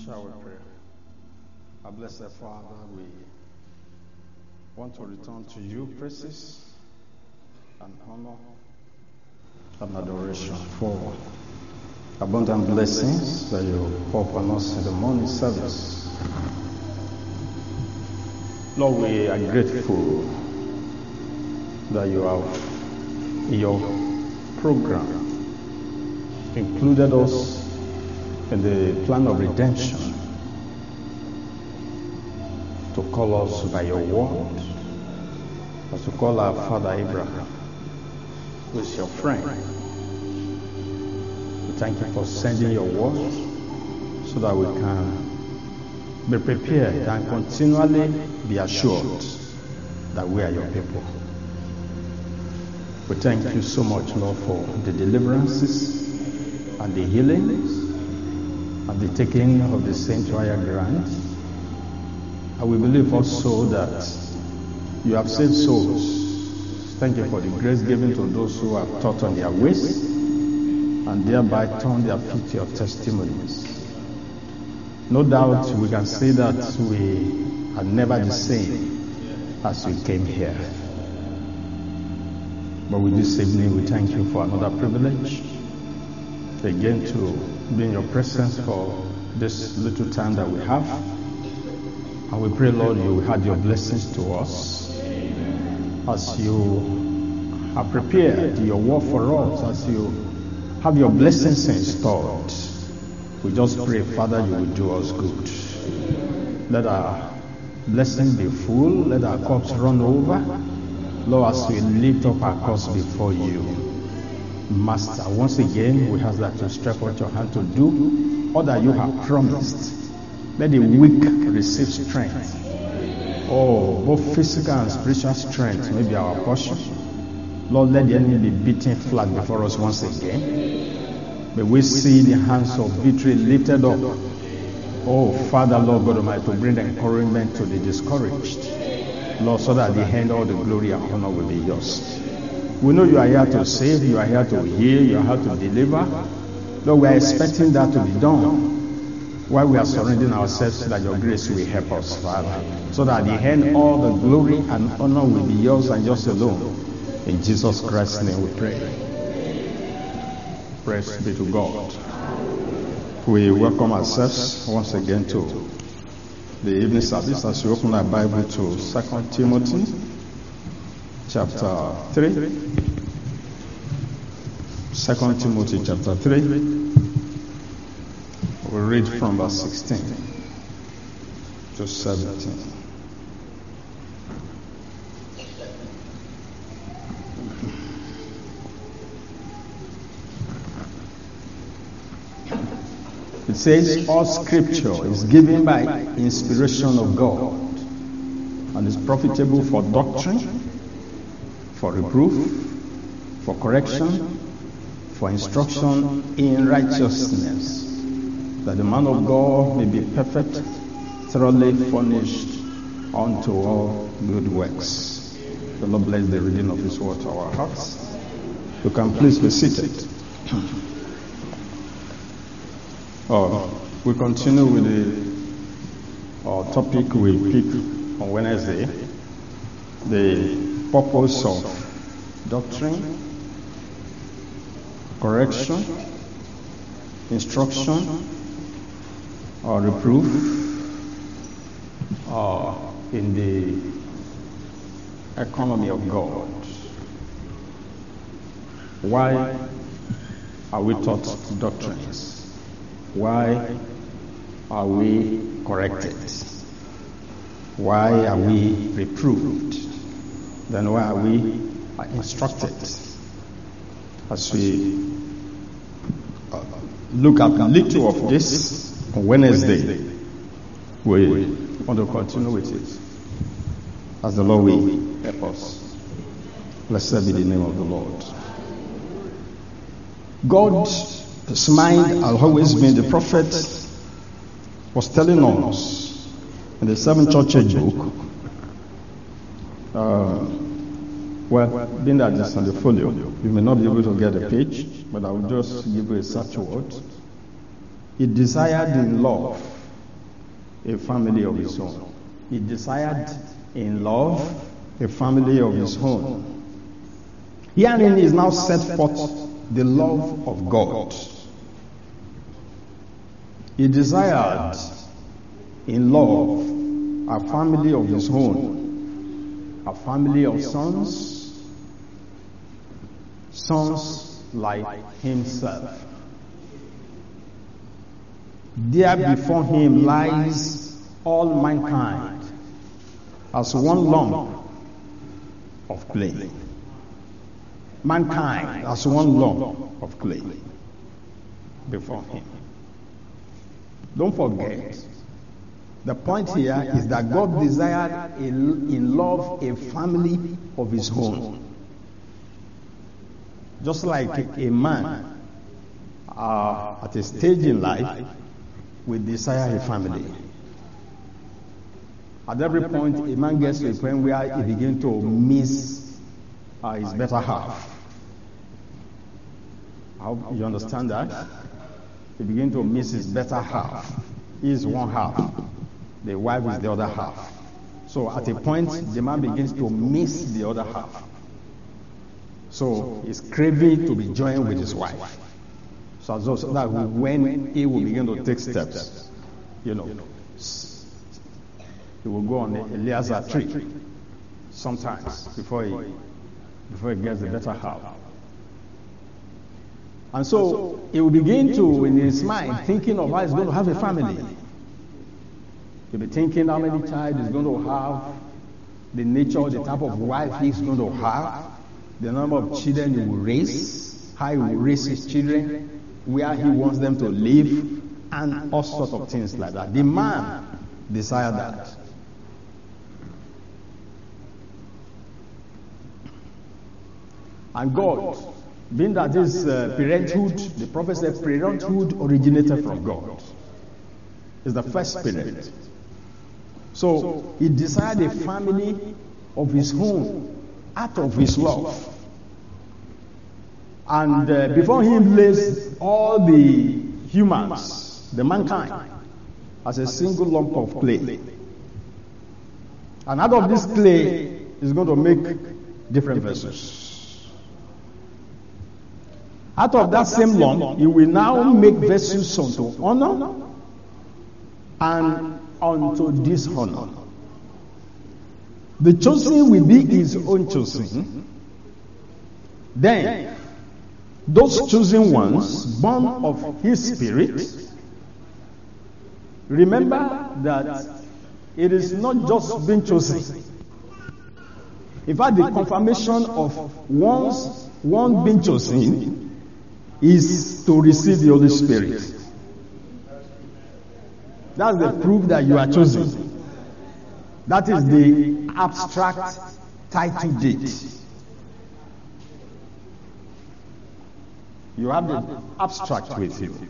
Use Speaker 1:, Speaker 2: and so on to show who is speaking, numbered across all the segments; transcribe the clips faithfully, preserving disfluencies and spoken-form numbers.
Speaker 1: Shall we pray? Our blessed Father, we want to return to you praises and honor and adoration for abundant blessings that you pour upon us in the morning service. Lord, we are grateful that you have, in your program, included us in the plan of redemption to call us by your word, as to call our father Abraham, who is your friend. We thank you for sending your word so that we can be prepared and continually be assured that we are your people. We thank you so much, Lord, for the deliverances and the healings and the taking of the Saint Royal Grant. And we believe also that you have saved souls. Thank you for the grace given to those who have taught on their ways and thereby turned their feet to your testimonies. No doubt we can say that we are never the same as we came here. But with this evening, we thank you for another privilege again to be in your presence for this little time that we have. And we pray, Lord, you will add your blessings to us as you have prepared your word for us, as you have your blessings installed. We just pray, Father, you will do us good. Let our blessings be full. Let our cups run over. Lord, as we lift up our cups before you, Master, once again, we ask that you stretch out your hand to do all that you have promised. Let the weak receive strength. Oh, both physical and spiritual strength may be our portion. Lord, let the enemy be beaten flat before us once again. May we see the hands of victory lifted up. Oh, Father, Lord God Almighty, to bring encouragement to the discouraged. Lord, so that at the end all the glory and honor will be yours. We know you are here to save, you are here to heal, you are here to deliver. Lord, we are expecting that to be done while we are surrendering ourselves so that your grace will help us, Father. So that at the end all the glory and honor will be yours and yours alone. In Jesus Christ's name we pray. Praise be to God. We welcome ourselves once again to the evening service as we open our Bible to Second Timothy chapter three. Second Timothy chapter three. We'll read from verse sixteen to seventeen. It says, all scripture is given by inspiration of God and is profitable for doctrine, for reproof, for correction, for instruction in righteousness, that the man of God may be perfect, thoroughly furnished unto all good works. The Lord bless the reading of his word to our hearts. You can please be seated. Uh, we continue with the uh, topic we picked on Wednesday, the purpose of doctrine, correction, instruction, or reproof uh, in the economy of God. Why are we taught doctrines? Why are we corrected? Why are we reproved? Then why are we instructed? As we uh, look at a little of this on Wednesday, we want to continue with it as the Lord will help us. Blessed be the name of the Lord. God, his mind has always been, the prophet was telling us in the seven church age book, uh, well, being that it's on the folio, you may not be able to get a page, but I will just give you a search word. He desired in love a family of his own. He desired in love a family of his own. Herein is now set forth the love of God. He desired in love a family of his own, a family of sons, sons like himself. There before him lies all mankind as one lump of clay. Mankind as one lump of clay before him. Don't forget, the point here is that God desired a, in love a family of his own. Just like a man uh, at a stage in life will desire a family. At every point, a man gets to a point where he begins to miss uh, his better half. I hope you understand that. He begins to miss his better half. He is one half. The wife is the other half. So at a point, the man begins to miss the other half. So he's craving to be joined with his wife. So, so that when he will begin to take steps, you know, he will go on the Eliezer tree sometimes before he before he gets the better half. And so he will begin to, in his mind, thinking of how he's going to have a family. He'll be thinking how many children he's going to have, the nature, the type of wife he's going to have, the number of children he will raise, how he will raise his children, where he wants them to live, and all sorts of things like that. The man desired that. And God, being that this uh, parenthood, the prophet said parenthood originated from God. It's the first parent. So he desired a family of his own, out of his love. And uh, before him lays all the humans, the mankind, as a single lump of clay. And out of this clay is going to make different vessels. Out of that same lump, he will now make vessels unto honor and unto dishonor. The chosen will be his own chosen. Then, those chosen ones, born of his spirit, remember that it is not just being chosen. In fact, the confirmation of one's one being chosen is to receive the Holy Spirit. That's the proof that you are chosen. That is the abstract title deed. You have the abstract with you.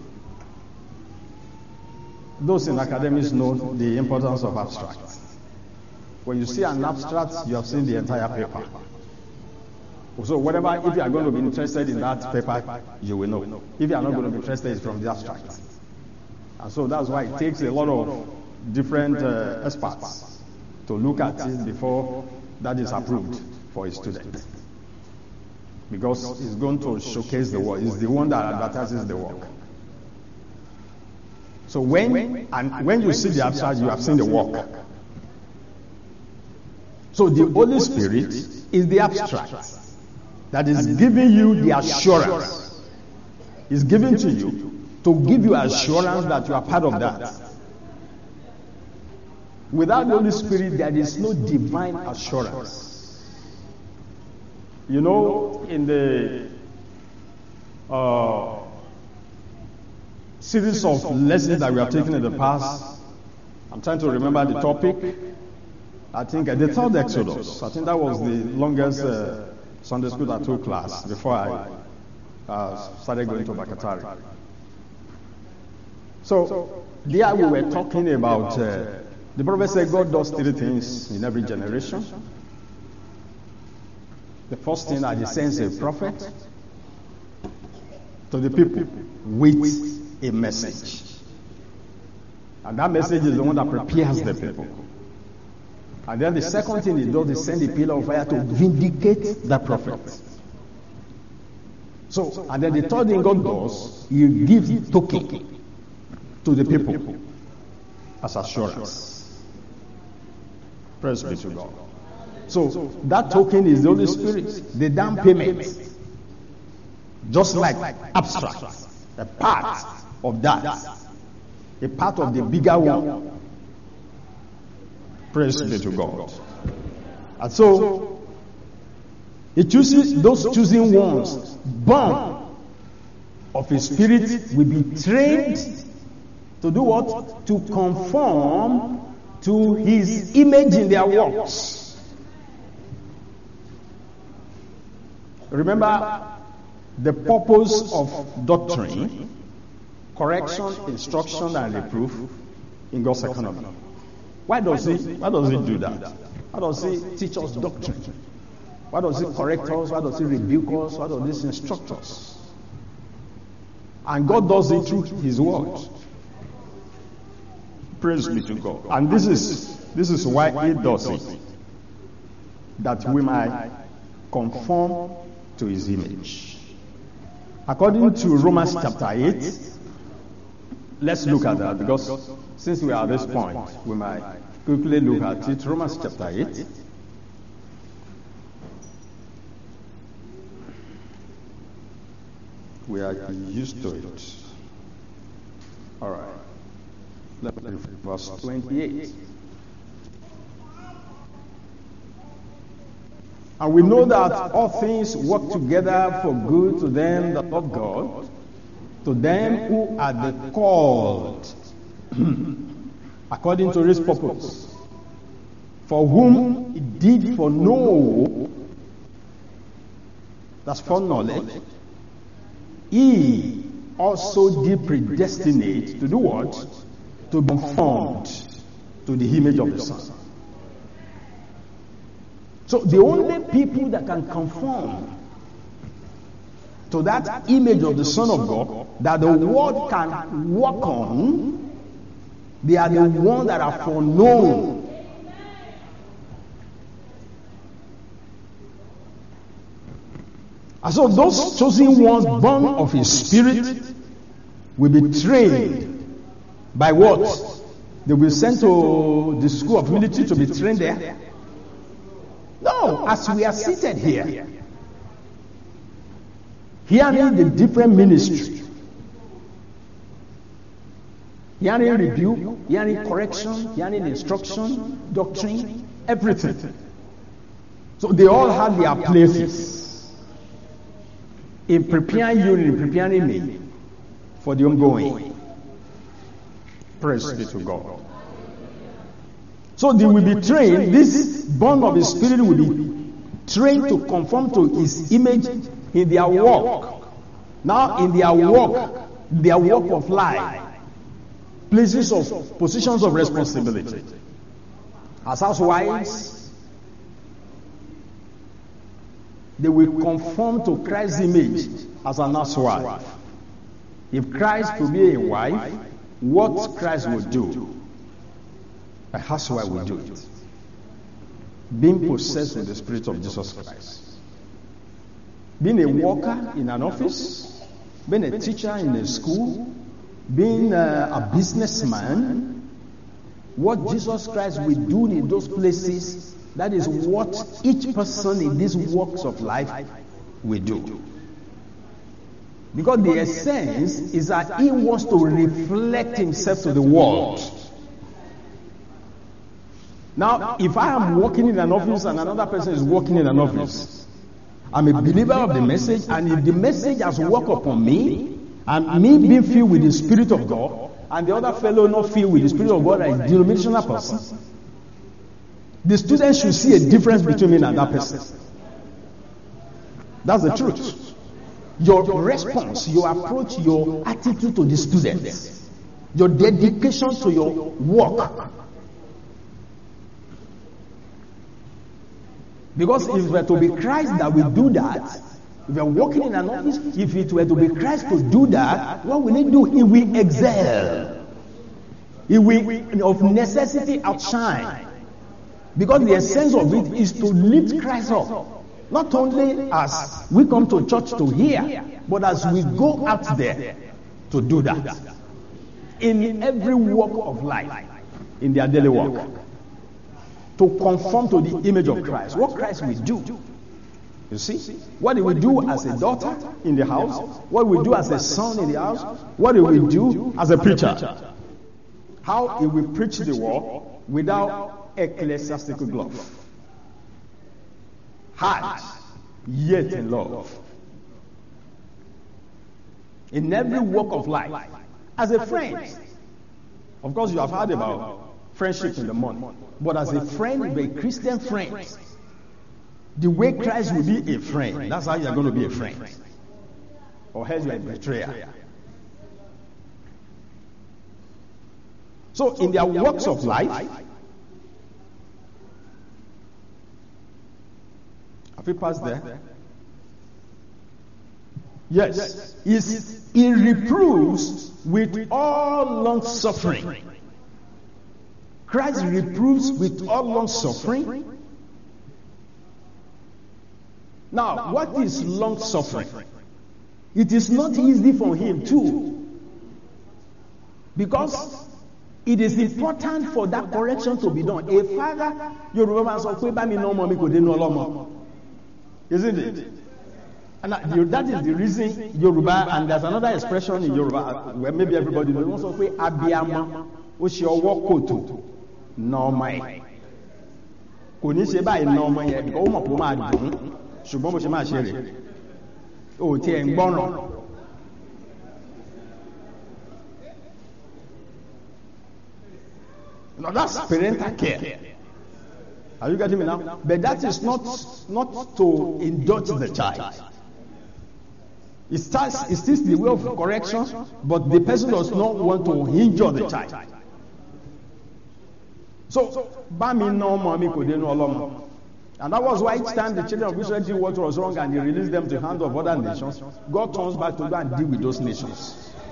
Speaker 1: Those in academics know the importance of abstract. When you see an abstract, you have seen the entire paper. So whatever, if you are going to be interested in that paper, you will know. If you are not going to be interested, it's from the abstract. And so that's why it takes a lot of different uh, experts to look at it before that is approved for a student. Because it's going to showcase the work. It's the one that advertises the work. So when and when you see the abstract, you have seen the work. So the Holy Spirit is the abstract that is giving you the assurance. It's given to you to give you assurance that you are part of that. Without the Holy Spirit, there is no divine assurance. You know, in the uh, series of lessons that we have taken in the past, I'm trying to remember the topic. I think uh, the third Exodus. I think that was the longest uh, Sunday school that took class before I uh, started going to Bakatari. So there we were talking about, uh, the prophet said God does three things in every generation. The first thing that he sends a prophet to the people with a message. And that message is the one that prepares the people. And then the second thing he does is send a pillar of fire to vindicate that prophet. So, and then the third thing God does, he gives token to the people as assurance. Praise be to God. So, that token is the Holy Spirit, the down payment. Just like abstract, a part of that, a part of the bigger one. Praise be to God. And so, he chooses those choosing ones, born of his spirit, will be trained to do what? To conform to his image in their works. Remember, the purpose of doctrine, correction, instruction, and reproof in God's economy. Why does he, why does he do that? Why does he teach us doctrine? Why does he correct us? Why does he rebuke us? Why does he instruct us? And God does it through his word. Praise be to God. And this is this is why he does it. That we might conform to his image. According to Romans chapter eight, let's look at that, because since we are at this point, we might quickly look at it. Romans chapter eight. We are used to it. All right. Let's read verse twenty-eight. And we know that all things work together for good to them that love God, to them who are the called according to his purpose, for whom he did foreknow, that's foreknowledge, he also did predestinate to do what? To be conformed to the image of the Son. So the only people that can conform to that image of the Son of God, that the world can walk on, they are the ones that are foreknown. And so those chosen ones born of his spirit will be trained by what? They will be sent to the school of military to be trained there. No, as we are seated here, hearing the different ministry, hearing rebuke, hearing correction, hearing instruction, doctrine, everything. So they all have their places in preparing you, in preparing me for the ongoing. Praise be to God. So they will be trained, this born of his spirit will be trained to conform to his image in their work. Now in their work, their work of life, places of, positions of responsibility. As housewives, they will conform to Christ's image as an housewife. If Christ could be a wife, what Christ would do, a housewife will do it. Being possessed with the Spirit of Jesus Christ. Being a worker in an office, being a teacher in a school, being a, a businessman, what Jesus Christ will do in those places, that is what each person in these walks of life will do. Because the essence is that he wants to reflect himself to the world. Now, if I am working in an office and another person is working in an office, I'm a believer of the message, and if the message has worked upon me, and me being filled with the Spirit of God, and the other fellow not filled with the Spirit of God, as a denominational person, the students should see a difference between me and that person. That's the truth. Your response, your approach, your attitude to the students, your dedication to your work. Because if it were to be Christ that will do that, if you're working in an office, if it were to be Christ to do that, what will he do? He will excel. It will of necessity outshine. Because the essence of it is to lift Christ up. Not only as we come to church to hear, but as we go out there to do that. In every walk of life, in their daily work. To conform to the image of Christ. What Christ will do. You see? What he will do as a daughter in the house. What he will do as a son in the house. What he will do as a preacher. How he will preach the word without ecclesiastical glove. Hard, yet in love. In every walk of life. As a friend. Of course, you have heard about friendship in the morning. But as a friend, a Christian friend, the way Christ will be a friend, that's how you're going to be a friend. Or else you're a betrayer. So, in their walks of life, have you passed there? Yes. Is he reproves with all long suffering. Christ reproves with all long suffering. Now, what is long suffering? It is not easy for him too. Because it is important for that correction to be done. A father, Yoruba man sọ pé bá mi ná ọmọ mi kò dénú ọlọ́mọ. Isn't it? And that is the reason Yoruba, and there's another expression in Yoruba where maybe everybody knows. Wọ́n sọ pé abiyamọ ó ṣe ọwọ́ kòtò ná ọmọ ẹ̀. Kò ní ṣe báyìí ná ọmọ yẹn because ó mọ̀ pé ó máa dùn ún ṣùgbọ́n bó ṣe máa ṣe rè ó tiẹ̀ ń gbọ́ràn. Now that's parental care. Are you getting me now? But that is not not to indulge the child. It starts, it starts the way of correction, but the person does not want to injure the child. So, Bami no mommy could no longer. And that was why each time the children of Israel did what was wrong and he released them to the hand of other nations, God turns back to go and deal with those nations.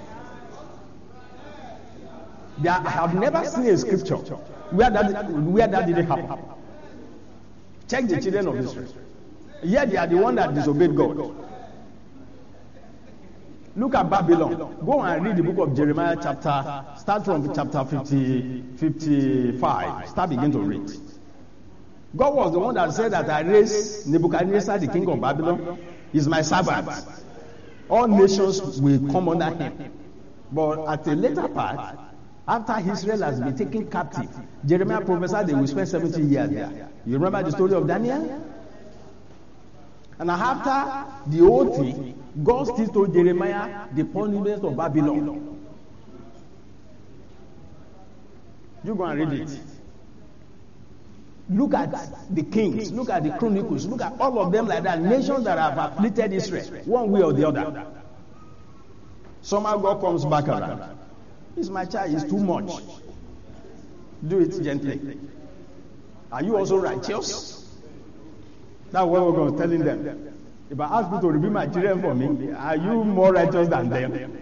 Speaker 1: There, I have never seen a scripture where that, where that didn't happen. Check the children of Israel. Yet they are the one that disobeyed God. Look at Babylon. Go and read the book of Jeremiah chapter, start from chapter fifty, fifty-five. Start begin to read. God was the one that said that I raised Nebuchadnezzar, the king of Babylon. He's my servant. All nations will come under him. But at a later part, after Israel has been taken captive, Jeremiah prophesied they will spend seventy years there. You remember the story of Daniel? And after the whole thing, God still told Jeremiah the punishment of Babylon. You go and read it. Look at the kings, look at the chronicles, look at all of them like that. Nations that have afflicted Israel, one way or the other. Somehow God comes back around. It's my child, it's too much. Do it gently. Are you also righteous? That's what we're going to telling them. If I ask you to reveal my children for me, are you more righteous than them?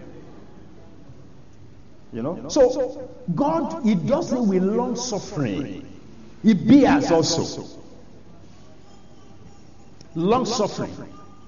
Speaker 1: You know? So, God, He does it with long suffering. He bears also. Long suffering.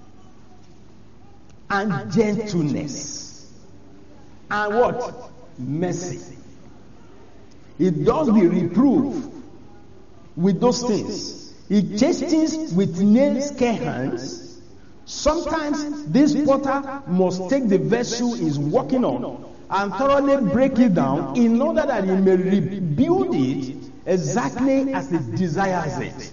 Speaker 1: And gentleness. And what? Mercy. He does the reproof with those things. He chastens with nail-scarred hands. Sometimes this potter must take the vessel he's working on and thoroughly break it down in order that he may rebuild it exactly as he desires it.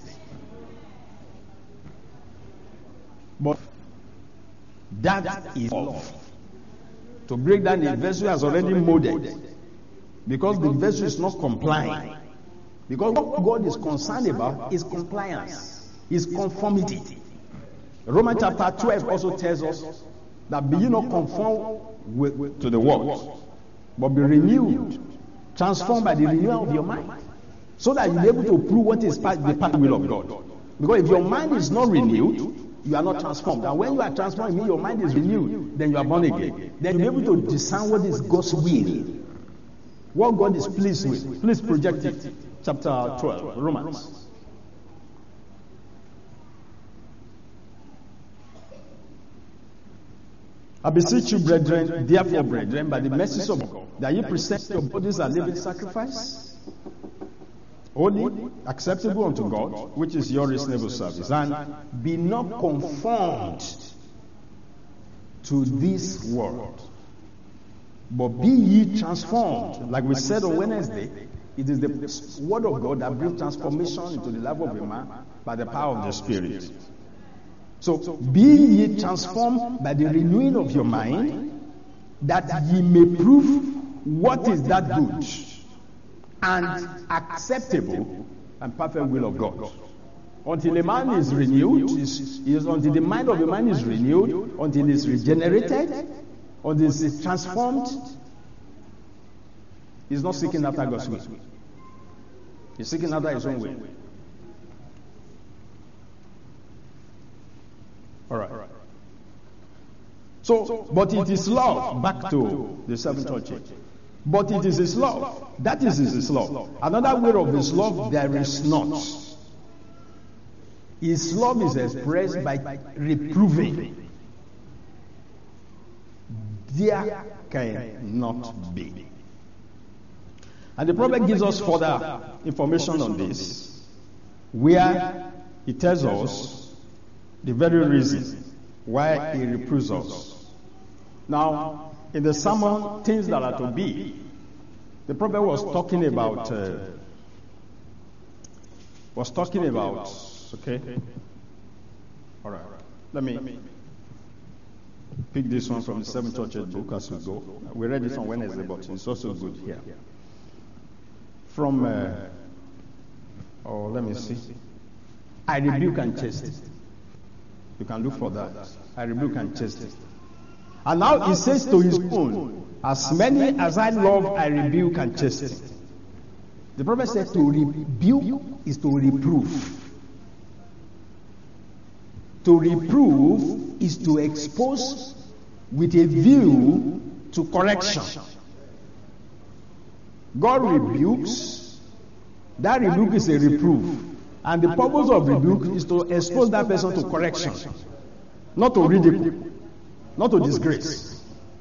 Speaker 1: But that is love. To break down the vessel has already molded. Because the vessel is not complying. Because what God is concerned about is compliance, is conformity. Romans chapter twelve also tells us that be you not conform with, with, to the world, but be renewed, transformed by the renewal of your mind, so that you'll be able to prove what is part, the part will of God. Because if your mind is not renewed, you are not transformed. And when you are transformed, your mind is renewed, then you are born again. Then you'll be able to discern what is God's will. What God is pleased with. Please project it. Chapter twelve, Romans. I beseech you, brethren, therefore, brethren, by the mercies of God, that ye present your bodies a living sacrifice, holy, acceptable unto God, which is your reasonable service, and be not conformed to this world, but be ye transformed. Like we said on Wednesday, it is the word of God that brings transformation into the life of a man by the power of the Spirit. So, be ye transformed by the renewing of your mind, that ye may prove what is that good and acceptable and perfect will of God. Until a man is renewed, is, is until the mind of a man is renewed, until it is regenerated, until it is transformed, he's not seeking after God's will. He's seeking after his own way. All right. So, but it is love. Back to the seventh church. But it is his love. That is his love. Another way of his love there is not. His love is expressed by reproving. There cannot be. And the prophet gives us further information on this, where he tells us the very reason why he reproves us. Now, in the sermon, things that are to be, the prophet was talking about, uh, was talking about, okay? All right, let me pick this one from the Seven Churches book as we go. We read this on Wednesday, but it's also good here. From, uh, oh, let me see. I rebuke and chasten. You can look for that. I rebuke and chasten. And now he says to his own, as many as I love, I rebuke and chasten. The prophet said to rebuke is to reprove. To reprove is to expose with a view to correction. God rebukes. That rebuke is a reproof. And the purpose of rebuke is to expose that person to correction, not to ridicule, not to disgrace.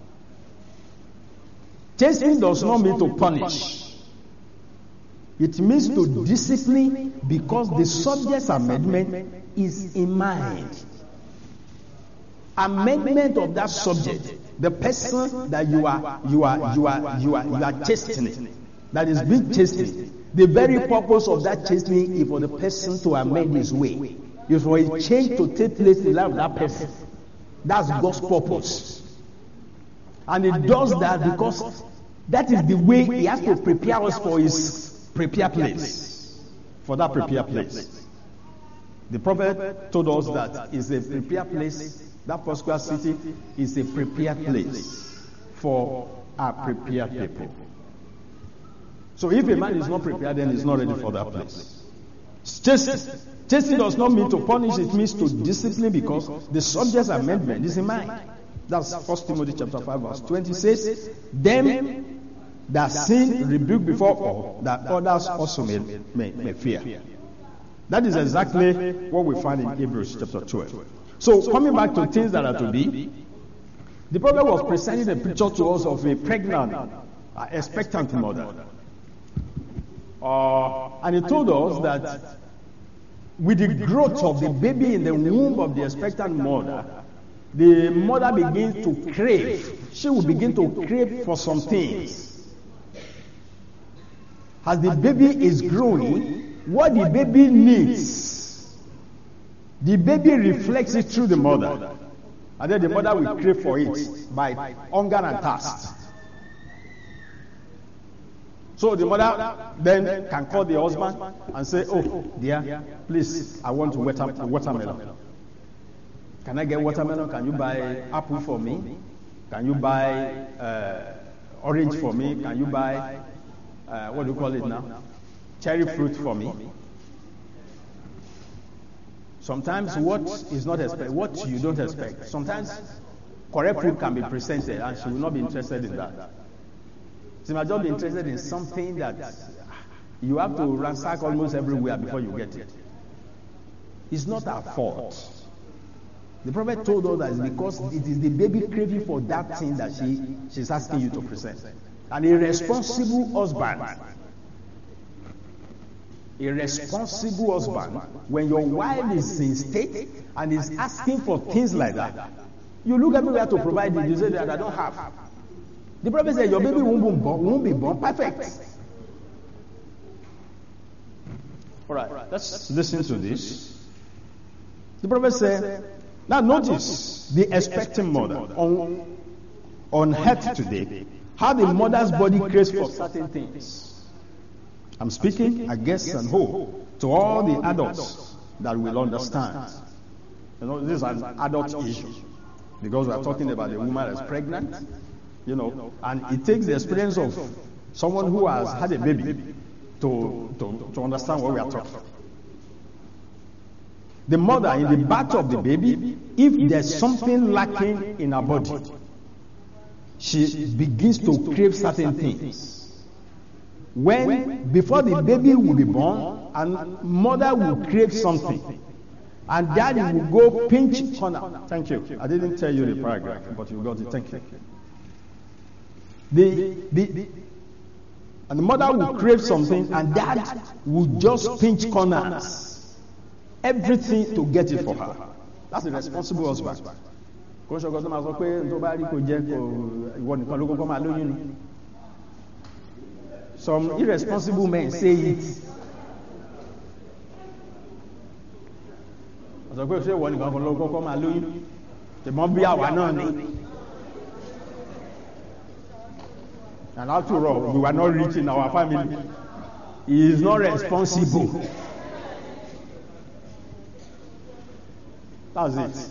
Speaker 1: Chastening does not mean to punish. It means to discipline because the subject's amendment is in mind. Amendment of that subject, the person that you are, you are, you are, you are, you are chastening, that is being chastened. The very purpose of that chastening is for the person to amend his way. It's for a change to take place in the life of that person. That's God's purpose. And it does that because that is the way he has to prepare us for his prepare place. For that prepare place. The prophet told us that it's a prepare place. That particular city is a prepared place for our prepared people. So if a man is not prepared, then he's not ready for that place. Chastening. Chastening does not mean to punish, it means to discipline because the subject's amendment is in mind. That's First Timothy chapter five, verse twenty says, them that sin rebuke before all, that others also may, may, may fear. That is exactly what we find in Hebrews chapter twelve. So coming back to things that are to be, the prophet was presenting a picture to us of a pregnant, uh, expectant mother. Uh, and he told us that with the growth of the baby in the womb of the expectant mother, the mother begins to crave. She will begin to crave for some things. As the baby is growing, what the baby needs, the baby reflects it through the mother. And then the mother will crave for it by hunger and thirst. So the mother then can call the husband and say, oh, dear, please, I want water, watermelon. Can I get watermelon? Can you buy apple for me? Can you buy uh, orange for me? Can you buy, uh, what do you call it now? Cherry fruit for me? Sometimes what is not expected, what you don't expect. Sometimes correct food can be presented and she will not be interested in that. So you might just be interested in something that you have to ransack almost everywhere before you get it. It's not our fault. The prophet told us that it's because it is the baby craving for that thing that she she's asking you to present. An irresponsible husband, a responsible husband, when your wife is in state and is asking for things like that, you look everywhere to provide it. You say that I don't have. The prophet said your baby won't be born, won't be born perfect. All right, let's listen to this. The prophet said, now notice the expecting mother on, on earth today, how the mother's body craves for certain things. I'm speaking, I guess, and hope to all the adults that will understand. You know, this is an adult issue because we are talking about a woman that's pregnant, you know, and it takes the experience of someone who has had a baby to, to, to understand what we are talking about. The mother, in the birth of the baby, if there's something lacking in her body, she begins to crave certain things. When, before the baby will be born, and mother will crave something, and daddy will go pinch corner. Thank you. I didn't tell you the paragraph, but you got it. Thank you. The, the, the, and the mother will crave something, and dad will just pinch corners. Everything to get it for her. That's the responsible husband. Some irresponsible men say it. And after all, we were not rich in our family. He is not responsible. That's it.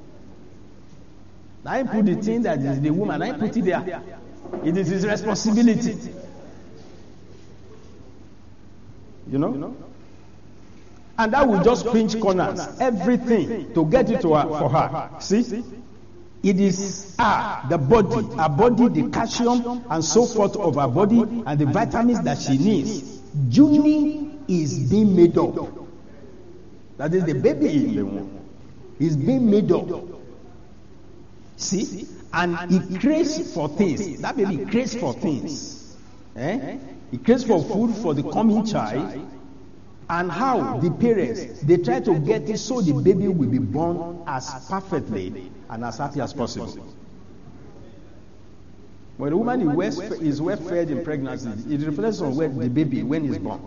Speaker 1: I put the thing that is the woman, I put it there. It is his responsibility. You know? And that will just pinch corners, everything to get it to her, for her. See? It is her, the body, her body, the calcium and so forth of her body and the vitamins that she needs. Junie is being made up. That is the baby in the womb. Is being made up. See? And he craves for things. That baby craves for things. Eh? He craves for food for the coming child. And how the parents, they try to get it so the baby will be born as perfectly and as happy as possible. When a woman is well fed in pregnancy, it reflects on where the baby when he's born.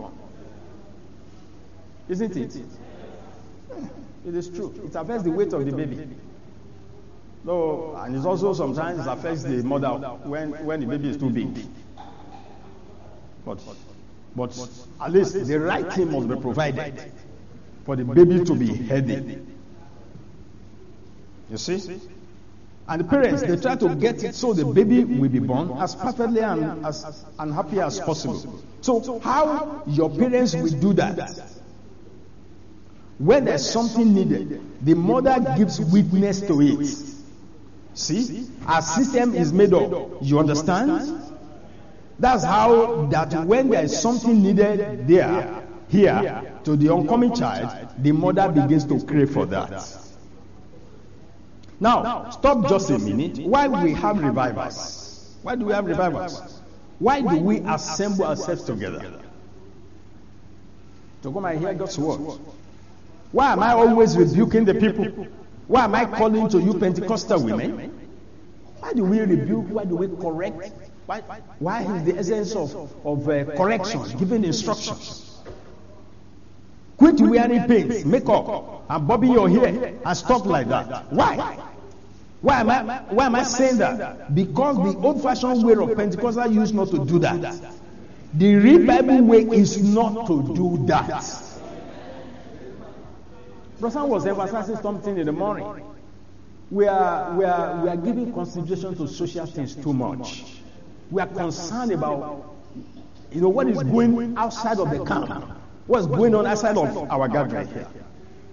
Speaker 1: Isn't it? It is true. It affects the weight of the baby. No, and it also sometimes it affects the mother when, when the baby is too big. But, but at least the right thing must be provided for the baby to be healthy. You see? And the parents, they try to get it so the baby will be born as perfectly and as unhappy as possible. So how your parents will do that? When there's something needed, the mother gives witness to it. See? Our system is made up. You understand? That's how that when there is something needed there, here, to the oncoming child, the mother begins to crave for that. Now, stop just a minute. Why do we have revivals? Why do we have revivals? Why do we assemble ourselves together? To come and hear God's word. Why am I always rebuking the people? Why am I calling to you Pentecostal women? Why do we rebuke? Why do we correct? Why, why is the essence of, of uh, correction, giving instructions? Quit wearing paints, makeup, and bobbing your hair, and stuff like that. Why? Why am I, why am I saying that? Because the old-fashioned way of Pentecostal used not to do that. The real Bible way is not to do that. Brother was emphasizing something in the morning. We are, we are, we are giving consideration to social things too much. We are concerned about, you know, what is going outside of the camp. What's going on outside of our gathering here.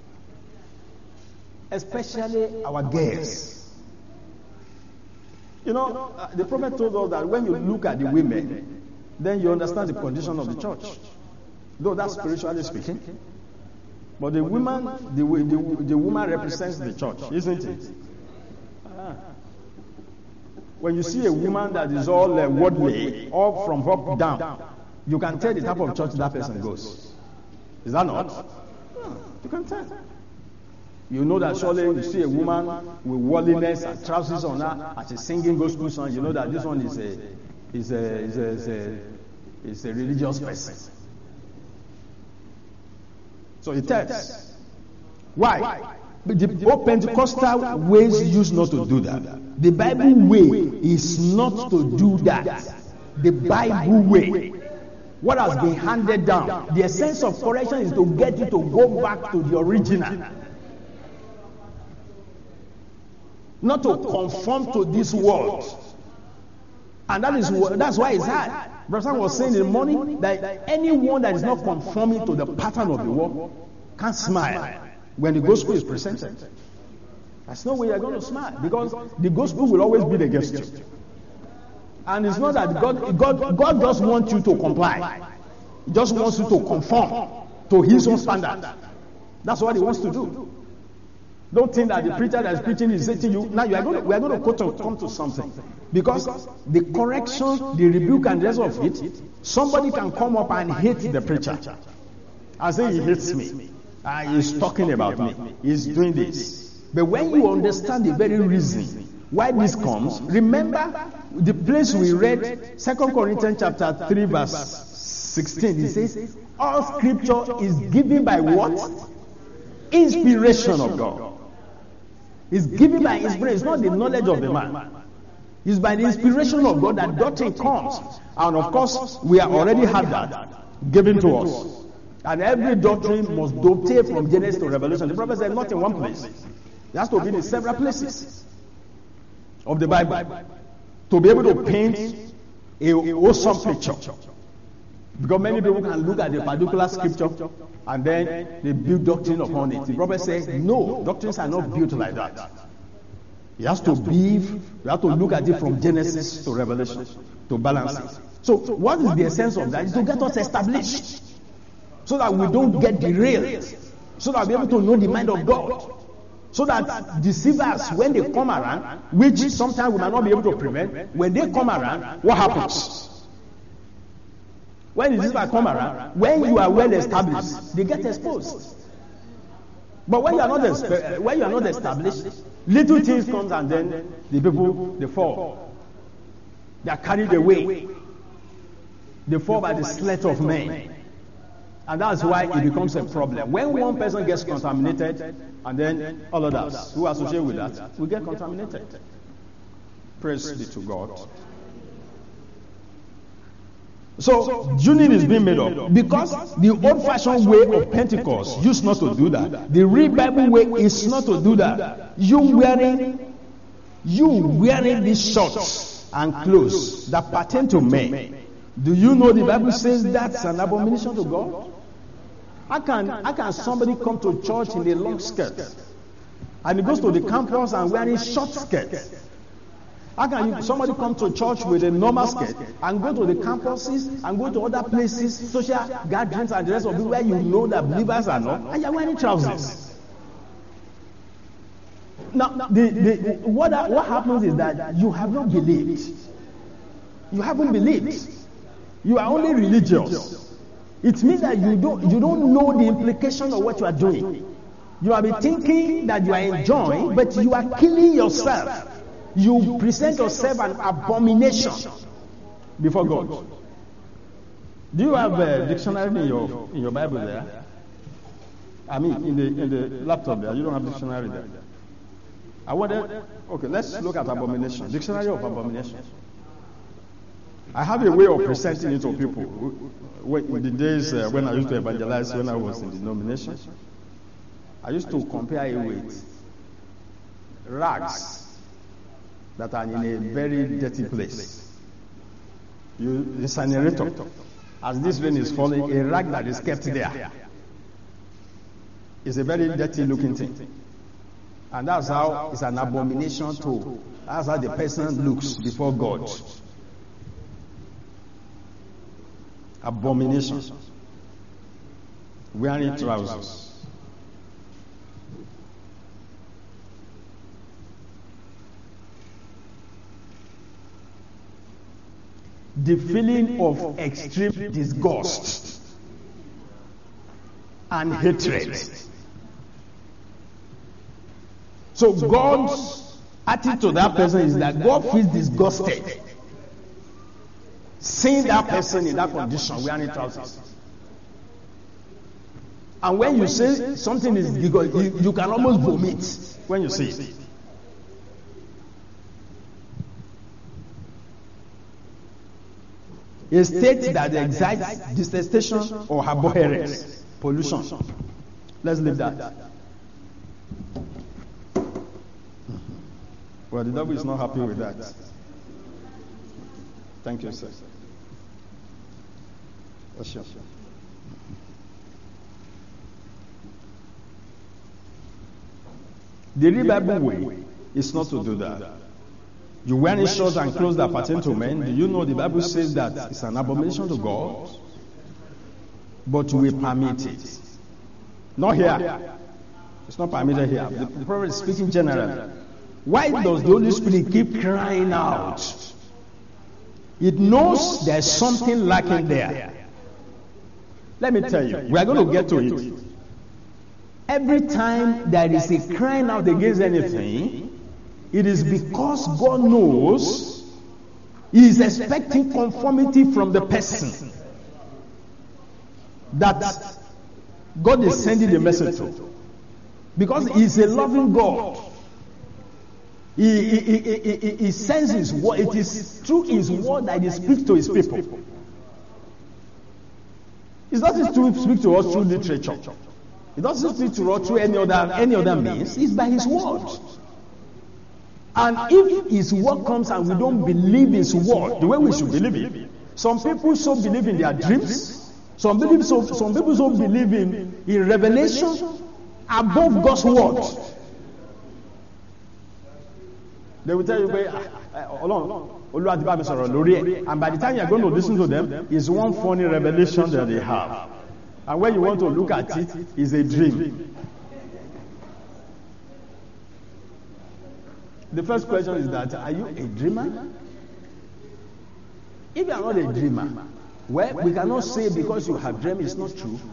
Speaker 1: Especially our girls. You know, uh, the prophet told us that when you look at the women, then you understand the condition of the church. Though that's spiritually speaking. But the woman, the, the, the woman represents the church, isn't it? Ah. When you see a woman that is all uh, worldly, all from up down, you can tell the type of church that person goes. Is that not? Yeah, you can tell. You know that surely you see a woman with worldliness and trousers on her and she's singing gospel songs, you know that this one is a is a is a, is a, is a religious person. So it tells. Why? But the old Pentecostal ways used not to do that. The Bible way is not to do that. The Bible way. What has been handed down, the essence of correction is to get you to go back to the original. Not to conform to this world. And that is that's why it's hard. Brother was saying in the morning that anyone that is not conforming to the pattern of the world can't smile when the gospel is presented. There's no way you're going to smile because the gospel will always be against you. And it's not that God, God, God just wants you to comply. He just wants you to conform to His own standard. That's what He wants to do. Don't think that the preacher that is preaching is saying to you, now you are going to, we are going to go to, come to something. Because the correction, the rebuke and the rest of it, somebody can come up and hate the preacher. I say he hates me. Uh, he's talking about me. He's doing this. But when you understand the very reason why this comes, remember the place we read, Second Corinthians chapter three verse sixteen. It says, all scripture is given by what? Inspiration of God. It's given by inspiration. It's not the knowledge of the man. It's by the inspiration of God that doctrine comes. And of course, we have already had that given to us. And every doctrine must dovetail from Genesis to Revelation. The prophet said not in one place. It has to be in several places of the Bible to be able to paint a awesome picture. Because many people can look at the particular scripture and then they build doctrine upon it. The prophet says, no, doctrines are not built like that. It has to be, you have to look at it from Genesis to Revelation to balance it. So what is the essence of that? Is to get us established so that we don't get derailed, so that we're able to know the mind of God. So that deceivers, when they come around, which sometimes we might not be able to prevent, when they come around, what happens? When the deceivers come around, when you are well established, they get exposed. But when you are not espe- when you are not established, little things comes and then the people they fall. They are carried away. They fall by the sleight of men. And that's why it becomes a problem. When one person gets contaminated, and then all others who associate with that will get contaminated. Praise be to God. So, union is being made up. Because the old-fashioned way of Pentecost used not to do that. The real Bible way is not to do that. You wearing, you wearing these shorts and clothes that pertain to men. Do you know the Bible says that's an abomination to God? How can, how can somebody come to church in a long skirt and he goes to the campus and wearing short skirt? How can you, somebody come to church with a normal skirt and go to the campuses and go to other places, social gatherings and the rest of it where you know that believers are not, and you're wearing trousers? Now, the, the, what, what happens is that you have not believed. You haven't believed. You are only religious. It means that you don't you don't know the implication of what you are doing. You might be thinking that you are enjoying, but you are killing yourself. You present yourself an abomination before God. Do you have a dictionary in your in your Bible there? I mean, in the in the laptop there. You don't have dictionary there. I wanted. Okay, let's look at abomination. Dictionary of abomination. I have a way of presenting it to people. In the days uh, when I used to evangelize, when I was in the denomination, I used to compare it with rags that are in a very dirty place. You incinerator. As this rain is falling, a rag that is kept there is a very dirty looking thing. And that's how it's an abomination to That's how the person looks before God. Abomination. Wearing trousers. The feeling of extreme disgust and hatred. So God's attitude to that person is that God feels disgusted seeing that person in that condition wearing trousers. And when you say something is disgusting, you, you can almost vomit when you see it. A state that excites detestation or abhorrence, pollution. Let's leave that. Well, the devil is not happy with that. Thank you, sir. Sure. The real Bible way is not to do that. You wear shorts and clothes that pertain to men. Do you know the Bible says that it's an abomination to God? But we permit it. Not here. It's not permitted here. The, the prophet is speaking generally. Why does the Holy Spirit keep crying out? It knows there's something lacking there. Let me tell you, we are going to get to it. Every time there is a crying out against anything, it is because God knows He is expecting conformity from the person that God is sending the message to. Because He is a loving God. He, he, he, he, he, he sends His word. It is through His word that He speaks to His people. It doesn't speak to us through literature. It doesn't speak to us through any other any other means. It's by His word. And if His word comes and we don't believe His word the way we should believe it, some people so believe in their dreams. Some believe so. Some people so believe in in revelation above God's word. They will tell you, and by the time you are going to listen to them, it's one funny revelation that they have. And when you want to look at it, it's a dream. The first question is that, are you a dreamer? If you are not a dreamer, well, we cannot say because you have dreamed it's not true.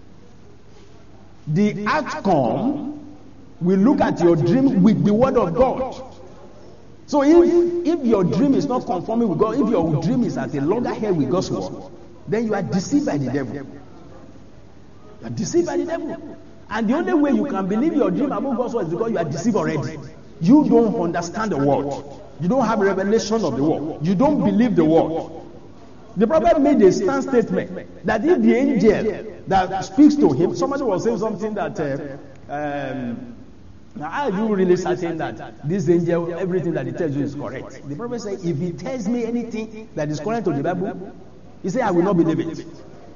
Speaker 1: The outcome will look at your dream with the word of God. So if, if your dream is not conforming with God, if your dream is at a loggerhead with God's word, then you are deceived by the devil. You are deceived by the devil. And the only way you can believe your dream above God's word is because you are deceived already. You don't understand the word. You don't have revelation of the word. You don't believe the word. The prophet made a stand statement that if the angel that speaks to him, somebody was saying something that uh, um, now, are you really certain that this angel, everything that he tells you is correct? The prophet said, if he tells me anything that is correct to the Bible, he said, I will not believe it.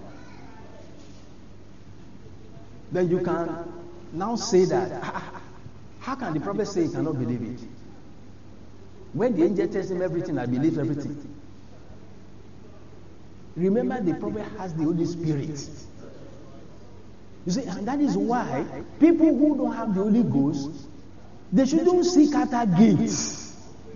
Speaker 1: Then you can now say that, how can the prophet say he cannot believe it? When the angel tells him everything, I believe everything. Remember, the prophet has the Holy Spirit. You see, and that is why people who don't have the Holy Ghost, they shouldn't seek after gifts.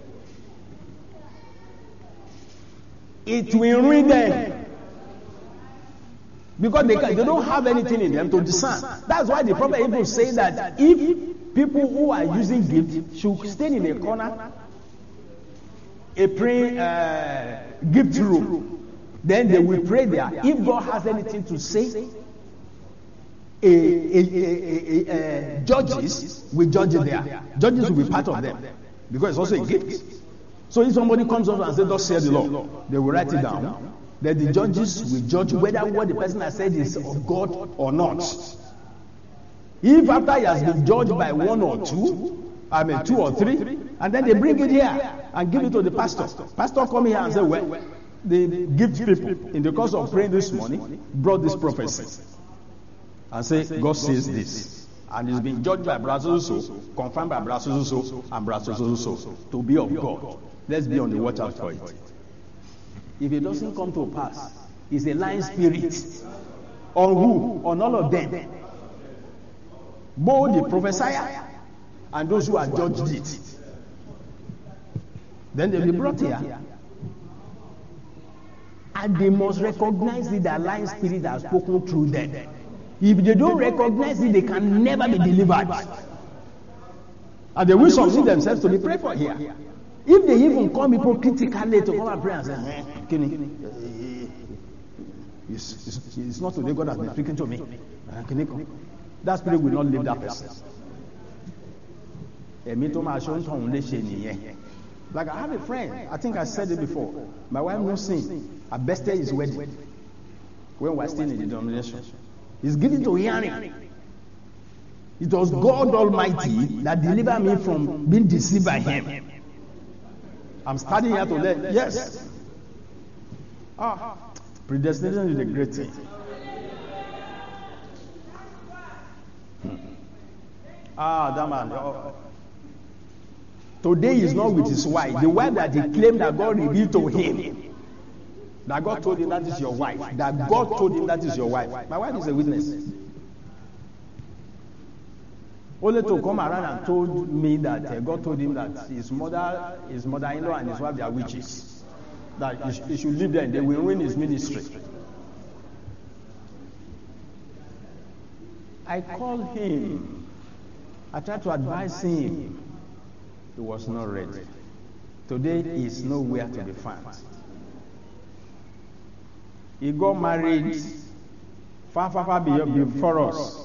Speaker 1: It will ruin them. Because they, can, they don't have anything in them to discern. That's why the prophet even say that if people who are using gifts should stay in a corner, a praying uh, gift room, then they will pray there. If God has anything to say, A, a, a, a, a judges will judge it there. Judges will be part of them because it's also a gift. So if somebody comes up and says, "Thus saith the Lord," they will write it down. Then the judges will judge whether what the person has said is of God or not. If after he has been judged by one or two, I mean two or three, and then they bring it here and give it to the pastor. Pastor come here and say, "Well, the gift people in the course of praying this morning brought this prophecy." And say, God says this. and it's been judged by Brother so, confirmed by Brother so, and Brother so, to be of God. Let's be on the watch out for it. If it doesn't come to pass, it's a lying spirit. On who? On all of them. Both the prophesier and those who have judged it. Then they'll be brought here. And they must recognize it, that lying spirit has spoken through them. If they don't recognize it, they can never be delivered. And they will submit themselves to be prayed for here. If they even come hypocritically to come and pray and say, eh, Kenny, it's, it's, it's not today God has been speaking to me. Uh, Kenny, that spirit will not leave that person. Like I have a friend, I think I said it before. My wife knows sin. Her best day is wedding. When we're still in the denomination. He's given to hearing. It was God Almighty that delivered me from being deceived by Him. I'm studying here to learn. Yes. Ah, predestination is a great thing. Hmm. Ah, that man. Oh. Today he's not with his wife. The wife that he claimed that God revealed to him. That God told him that is your wife. That God told him that is your wife. My wife is a witness. Only to come around and told me that uh, God told him that his mother, his mother-in-law and his wife, they are witches. That he, sh- he should leave them. They will ruin his ministry. I called him. I tried to advise him. He was not ready. Today he is nowhere to be found. He got married far, far, far before us.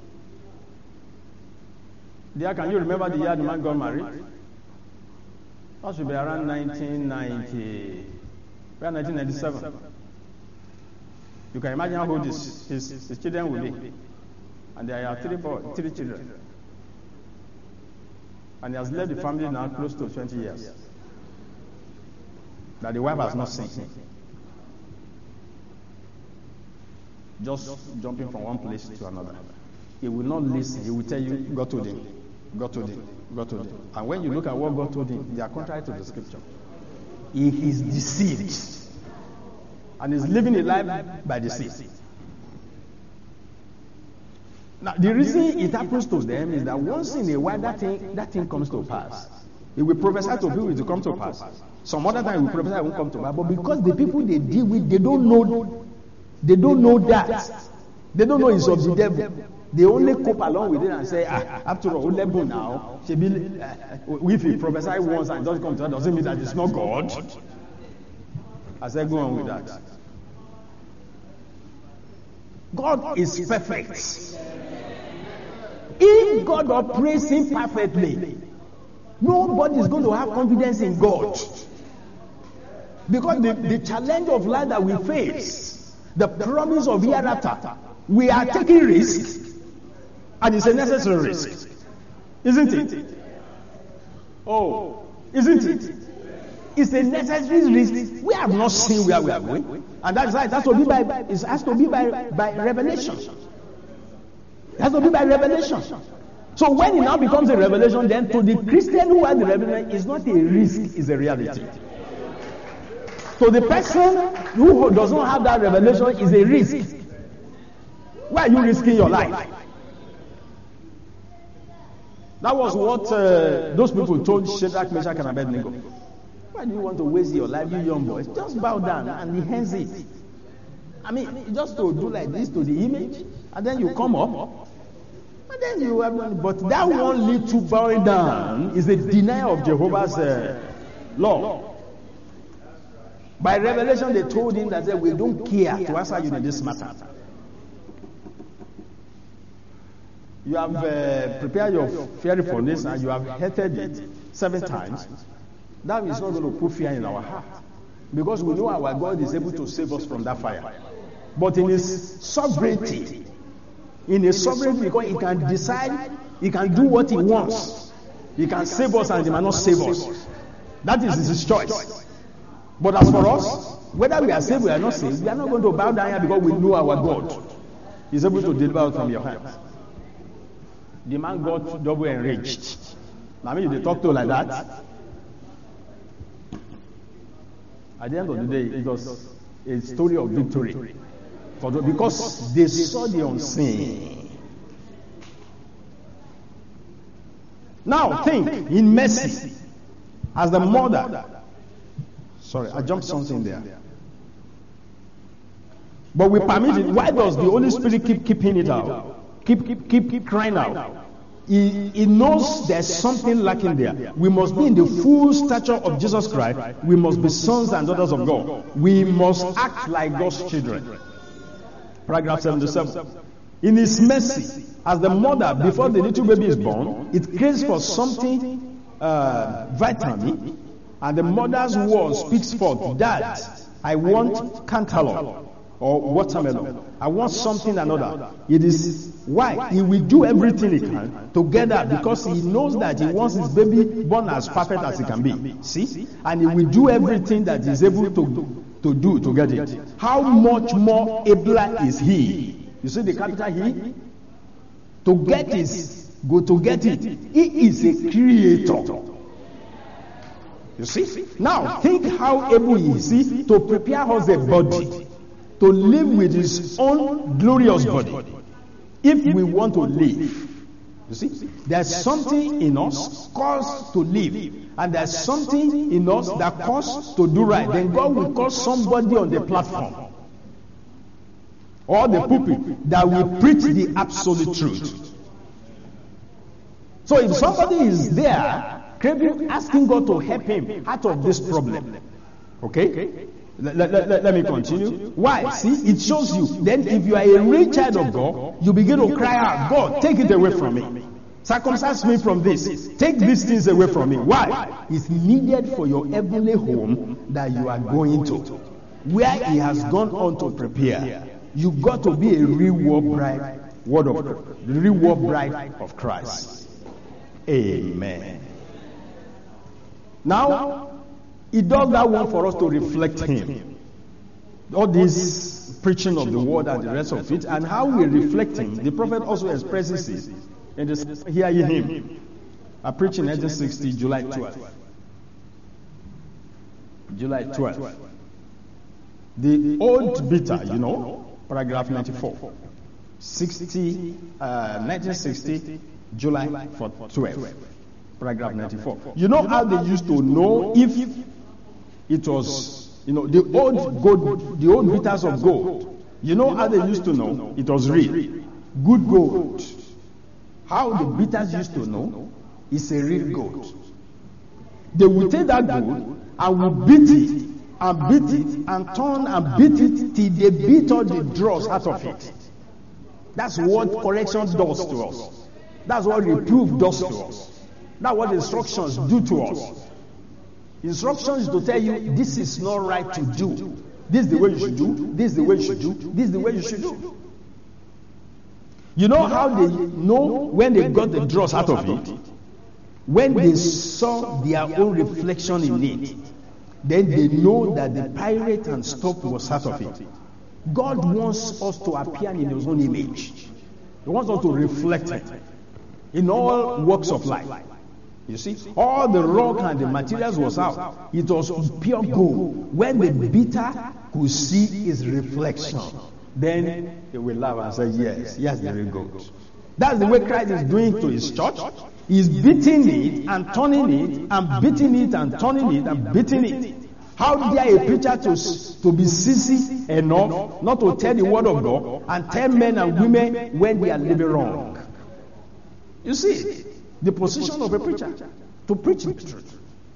Speaker 1: Dear, can you remember the year the man got married? That should be around nineteen ninety, around nineteen ninety-seven. You can imagine how old his, his, his children will be. And they are three, boy, three children. And he has left the family now close to twenty years. That the wife has not seen him. Just jumping from one place to another. He will not listen. He will tell you, God told him. God told him. God told him. And when you look at what God told him, they are contrary to the scripture. He is deceived. And is living a life by deceit. Now, the reason it happens to them is that once in a while that thing, that thing comes to pass. He will prophesy to people to come to pass. Some other time he will prophesy it won't come to pass. But because the people they deal with, they don't know, they don't know that. They don't know it's of the devil. They only cope along with it and say, ah, after all, level now, if he prophesy once and doesn't come to that, doesn't mean that it's not God. I said, go on with that. God is perfect. If God operates imperfectly, nobody is going to have confidence in God. Because the, the challenge of life that we face, the promise of hereafter, we are taking risks, and it's a necessary risk. Isn't it? Oh, isn't it? It's a necessary risk. We have not seen where we are going. And that's right. That's to be by, it has to be by, by revelation. It has to be by revelation. So when it now becomes a revelation, then to the Christian who has the revelation, it's not a risk, it's a reality. So the person who does not have that revelation is a risk. Why are you risking your life? That was what uh, those people told Shadrach, Meshach, and Abednego. Why do you want to waste your life, you young boys? Just bow down and he hands it. I mean, just to do like this to the image, and then you come up, and then you have. But that one little bowing down is a denial of Jehovah's uh, law. By revelation, they told him that we don't care to answer you in this matter. You have uh, prepared your fiery furnace and you have heated it seven times. That is not going to put fear in our heart. Because we know our God is able to save us from that fire. But in His sovereignty, in His sovereignty, because He can decide, He can do what He wants. He can save us and He might not save us. That is His choice. But as for us, whether we are saved or we are not saved, we are not going to bow down here because we know our God is able to deliver us from your hands. the man got double enraged. I mean, they talk to like that. At the end of the day, it was a story of victory. For the, because they saw the unseen. Now think, in mercy, as the mother. Sorry, I jumped something there. But we permit it. Why does the Holy Spirit keep keeping it out? Keep keep keep, keep crying out. He, he knows there's something lacking there. We must be in the full stature of Jesus Christ. We must be sons and daughters of God. We must act like God's children. Paragraph seventy-seven. In His mercy, as the mother, before the little baby is born, it craves for something uh, vitamin, and the mother's word speaks forth, Dad, I want cantaloupe or watermelon. I want something another. It is why he will do everything he can together, because he knows that he wants his baby born as perfect as he can be. See? And he will do everything that he is able to, to do to get it. How much more abler is he? You see the capital He? To get his, go to get it. He is a creator. You see? Now think how able he is, see, to prepare us a body to live with his own glorious body. If we want to live, you see, there's something in us caused to live, and there's something in us that caused to do right. Then God will call somebody on the platform or the pulpit that will preach the absolute truth. So if somebody is there craving, asking God to help him out of this problem, okay? Let, let, let, let me continue. Why? See, it shows you. Then if you are a real child of God, you begin to cry out, God, take it away from me. Circumcise me from this. Take these things away from me. Why? It's needed for your heavenly home that you are going to, where He has gone on to prepare. You got to be a real war bride, word of the real war bride of Christ. Amen. Now, He does that one for us to reflect Him. All this preaching of the word and the rest of it, and how we reflect Him. The prophet also expresses it in this Hear Ye Him. I preached in nineteen sixty, July twelfth. July twelfth. The old bitter, you know, paragraph ninety-four. sixty, uh, nineteen sixty, July twelfth. Paragraph ninety-four. You know how they used to know if it was, you know, the old gold, the old bitters of gold. You know how they used to know it was real, good gold. How the bitters used to know it's a real gold. They will take that gold and will beat it and beat it and turn and beat it till they beat all the dross out of it. That's what correction does to us. That's what reproof does to us. That's what instructions do to us. Instructions to tell you this is not right to do. This is the way you should do. This is the way you should do. This is the way you should do. You know how they know when they got the dross out of it? When they saw their own reflection in it, then they know that the pirate and stuff was out of it. God wants us to appear in His own image. He wants us to reflect it in all walks of life. You see, all the rock and the materials was out. It was pure gold. When the beater could see his reflection, then he will laugh and say, yes, yes, the real gold. That's the way Christ is doing to His church. He's beating it and turning it and beating it and turning it and beating it. How dare a preacher to, to be sissy enough not to tell the word of God and tell men and women when they are living wrong? You see, the position of a preacher, to preach the truth.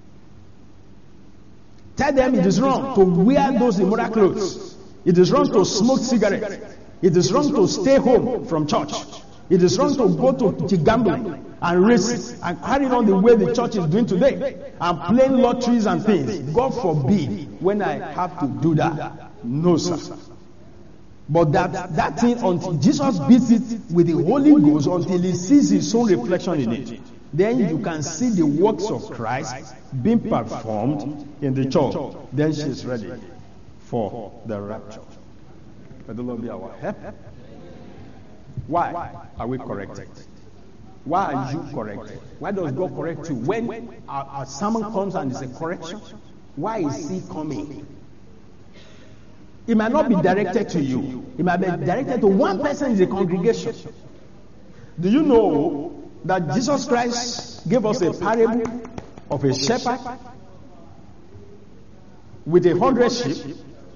Speaker 1: Tell them it is wrong to wear those immoral clothes. It is wrong to smoke cigarettes. It is wrong to stay home from church. It is wrong to go to, to gambling and races and carry on the way the church is doing today and playing lotteries and things. God forbid when I have to do that. No, sir. But that, that thing, until Jesus beats it with the Holy Ghost, until He sees His own reflection in it, then you can see the works of Christ being performed in the church. Then she is ready for the rapture. May the Lord be our help. Why are we corrected? Why are you corrected? Why does God correct you? When a, a sermon comes and it's a correction, why is he coming? It might not be directed to you. It might be directed to one person in the congregation. Do you know that Jesus Christ gave us a parable of a shepherd with a hundred sheep?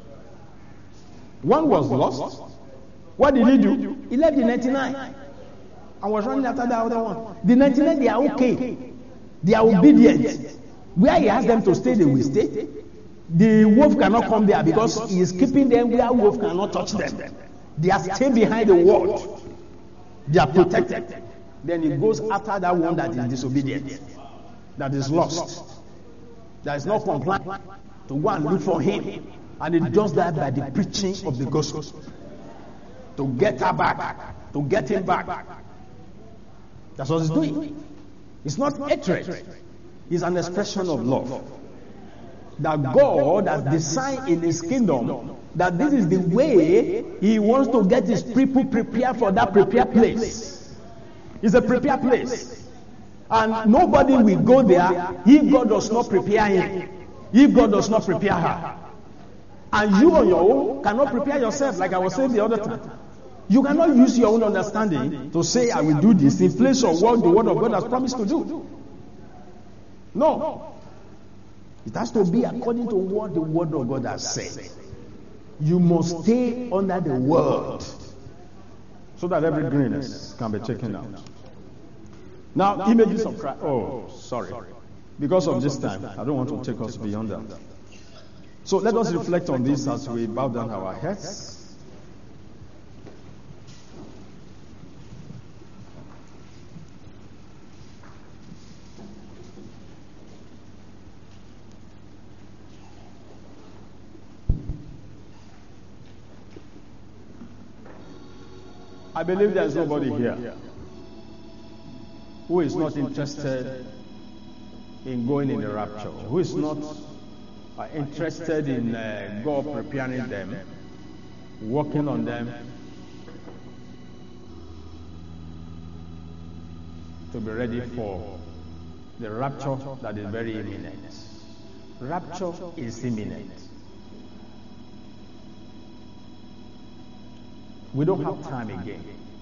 Speaker 1: One was lost. What did he do? He left the ninety-nine and was running after the other one. The ninety-nine, they are okay. They are obedient. Where he asked them to stay, they will stay. The wolf cannot come there because he is keeping them where wolf cannot touch them. They are staying behind the wall. They are protected. Then he goes after that one that is disobedient, that is lost, that is not compliant, to go and look for him. And he does that by the preaching of the gospel. To get her back, to get him back. That's what he's doing. It's not hatred. It's an expression of love. That God has designed in his kingdom that this is the way he wants to get his people prepared for that prepared place. It's a prepared place. And nobody will go there if God does not prepare him. If God does not prepare her. And you on your own cannot prepare yourself, like I was saying the other time. You cannot use your own understanding to say, I will do this in place of what the word of God has promised to do. No. It has to be according to what the word of God has said. You must stay under the word so that every greenness can be taken out. Now, images of Christ. Oh, sorry. Because of this time, I don't want to take us beyond that. So let us reflect on this as we bow down our heads. I believe there is nobody here who is not interested in going in the rapture, who is not uh, interested in uh, God preparing them, working on them to be ready for the rapture that is very imminent. Rapture is imminent. We don't have time again.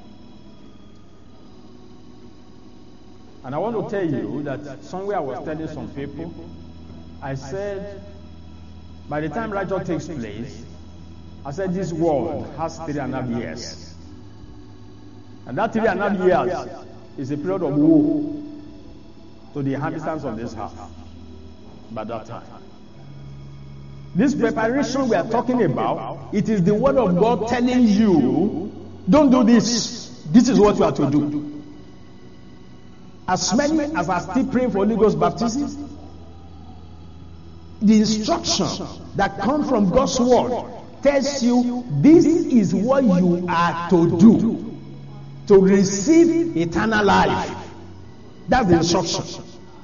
Speaker 1: And I want to tell you that somewhere I was telling some people, I said, by the time rapture takes place, I said this world has three and a half years. And that three and a half years is a period of woe to the inhabitants of this house by that time. This preparation we are talking about, it is the word of God telling you, don't do this. This is what you have to do. As many as are still praying for Holy Ghost baptism, the instruction that comes from God's word tells you this is what you are to do to receive eternal life. That's the instruction.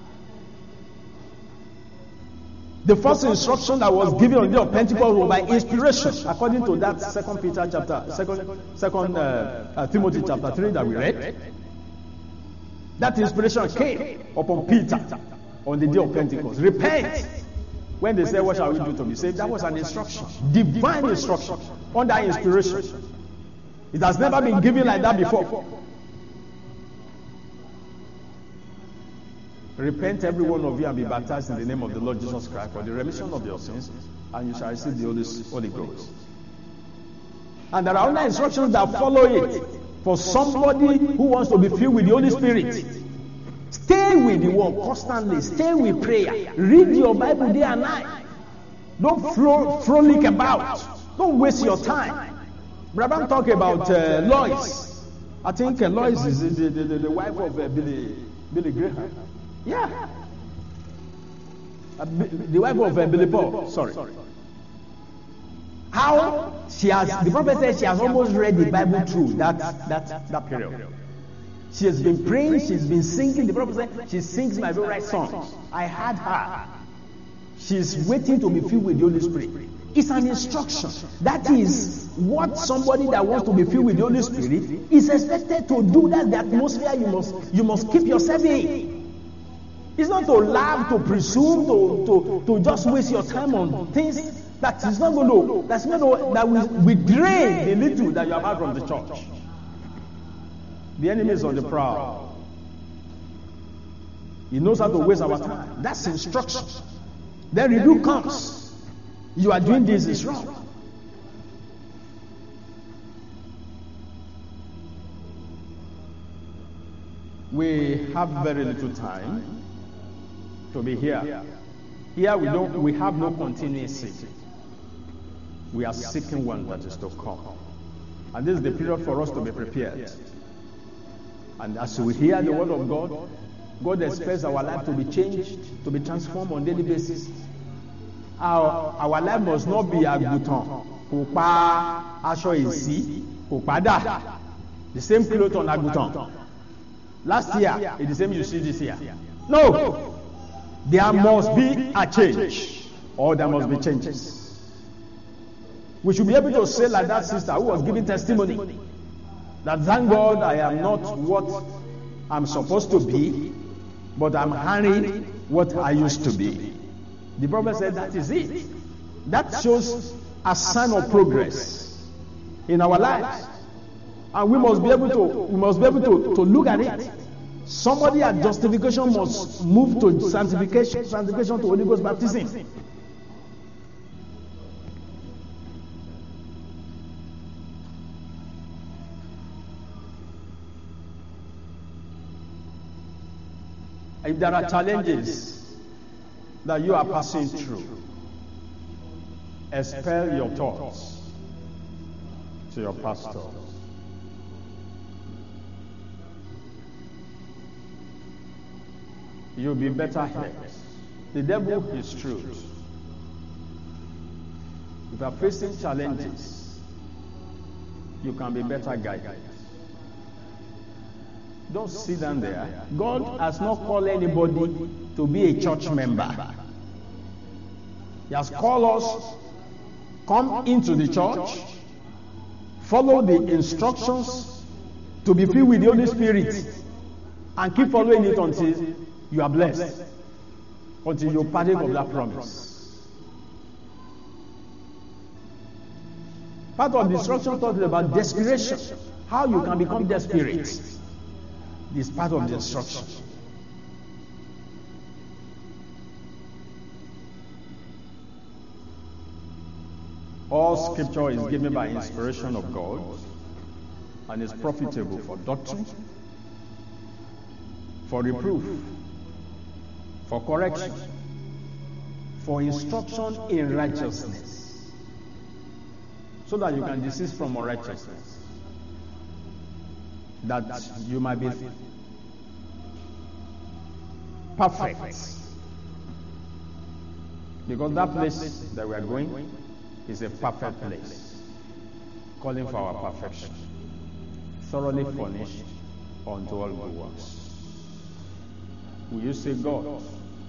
Speaker 1: The first instruction that was given on the day of Pentecost was by inspiration, according to that Second Peter chapter, Second, Second uh, uh, Timothy chapter three that we read. That inspiration came upon Peter on the day of Pentecost. Repent. When they said, "What shall we do to be saved?" That was an instruction, divine instruction, under inspiration. It has never been given like that before. Repent, every one of you, and be baptized in the name of the Lord Jesus Christ for the remission of your sins, and you shall receive the Holy, Holy Ghost. And there are other instructions that follow it for somebody who wants to be filled with the Holy Spirit. Stay with the word constantly. Stay with prayer. Read your Bible day and night. Don't fro- frolic about. Don't waste your time. Brother, I'm talking about uh, Lois. I think uh, Lois is the, the, the, the wife of uh, Billy, Billy Graham. Yeah. Uh, the wife of uh, Billy Paul. Sorry. How she has, the prophet said she has almost read the Bible through that, that, that period. She has been praying, she's been singing. The prophet said she sings my favorite songs. I had her. She's waiting to be filled with the Holy Spirit. It's an instruction. That is what somebody that wants to be filled with the Holy Spirit is expected to do. That's the atmosphere you must you must keep yourself in. It's not to laugh, to presume, to, to, to just waste your time on things that is not going to, that's not going to, that will, will drain the little that you have had from the church. The enemy is on the prowl. He knows how to waste our time. That's instruction. Then rebuke comes. You are doing this is wrong. We have very little time to be here. Here we don't we have no continuity. We are seeking one that is to come. And this is the period for us to be prepared. And as we hear the word of God, God expects our life to be changed, to be transformed on a daily basis. Our, our life must not be a guton. The same clothes on a guton. Last year, it's the same you see this year. No! There must be a change. Or there must be changes. We should be able to say like that sister who was giving testimony. That thank God I am not what I'm supposed to be, but I'm handling what I used to be. The prophet said that is it. That shows a sign of progress in our lives. And we must be able to we must be able to, to look at it. Somebody at justification must move to sanctification, sanctification to Holy Ghost baptism. If there are challenges that you are passing through, expel your thoughts to your pastor. You'll be better helped. The devil is truth. If you are facing challenges, you can be better guided. Don't sit down there. God has not called anybody to be a church member. He has called us, come into the church, follow the instructions to be filled with the Holy Spirit, and keep following it until you are blessed, until you partake of that promise. Part of the instruction talks about desperation, how you can become desperate. This is part of the instruction. All scripture is given by inspiration of God and is profitable for doctrine, for reproof, for correction, for instruction in righteousness, so that you can desist from unrighteousness, that you might be perfect. Because that place that we are going is a perfect place, calling for our perfection, thoroughly furnished unto all good works. Will you say, God,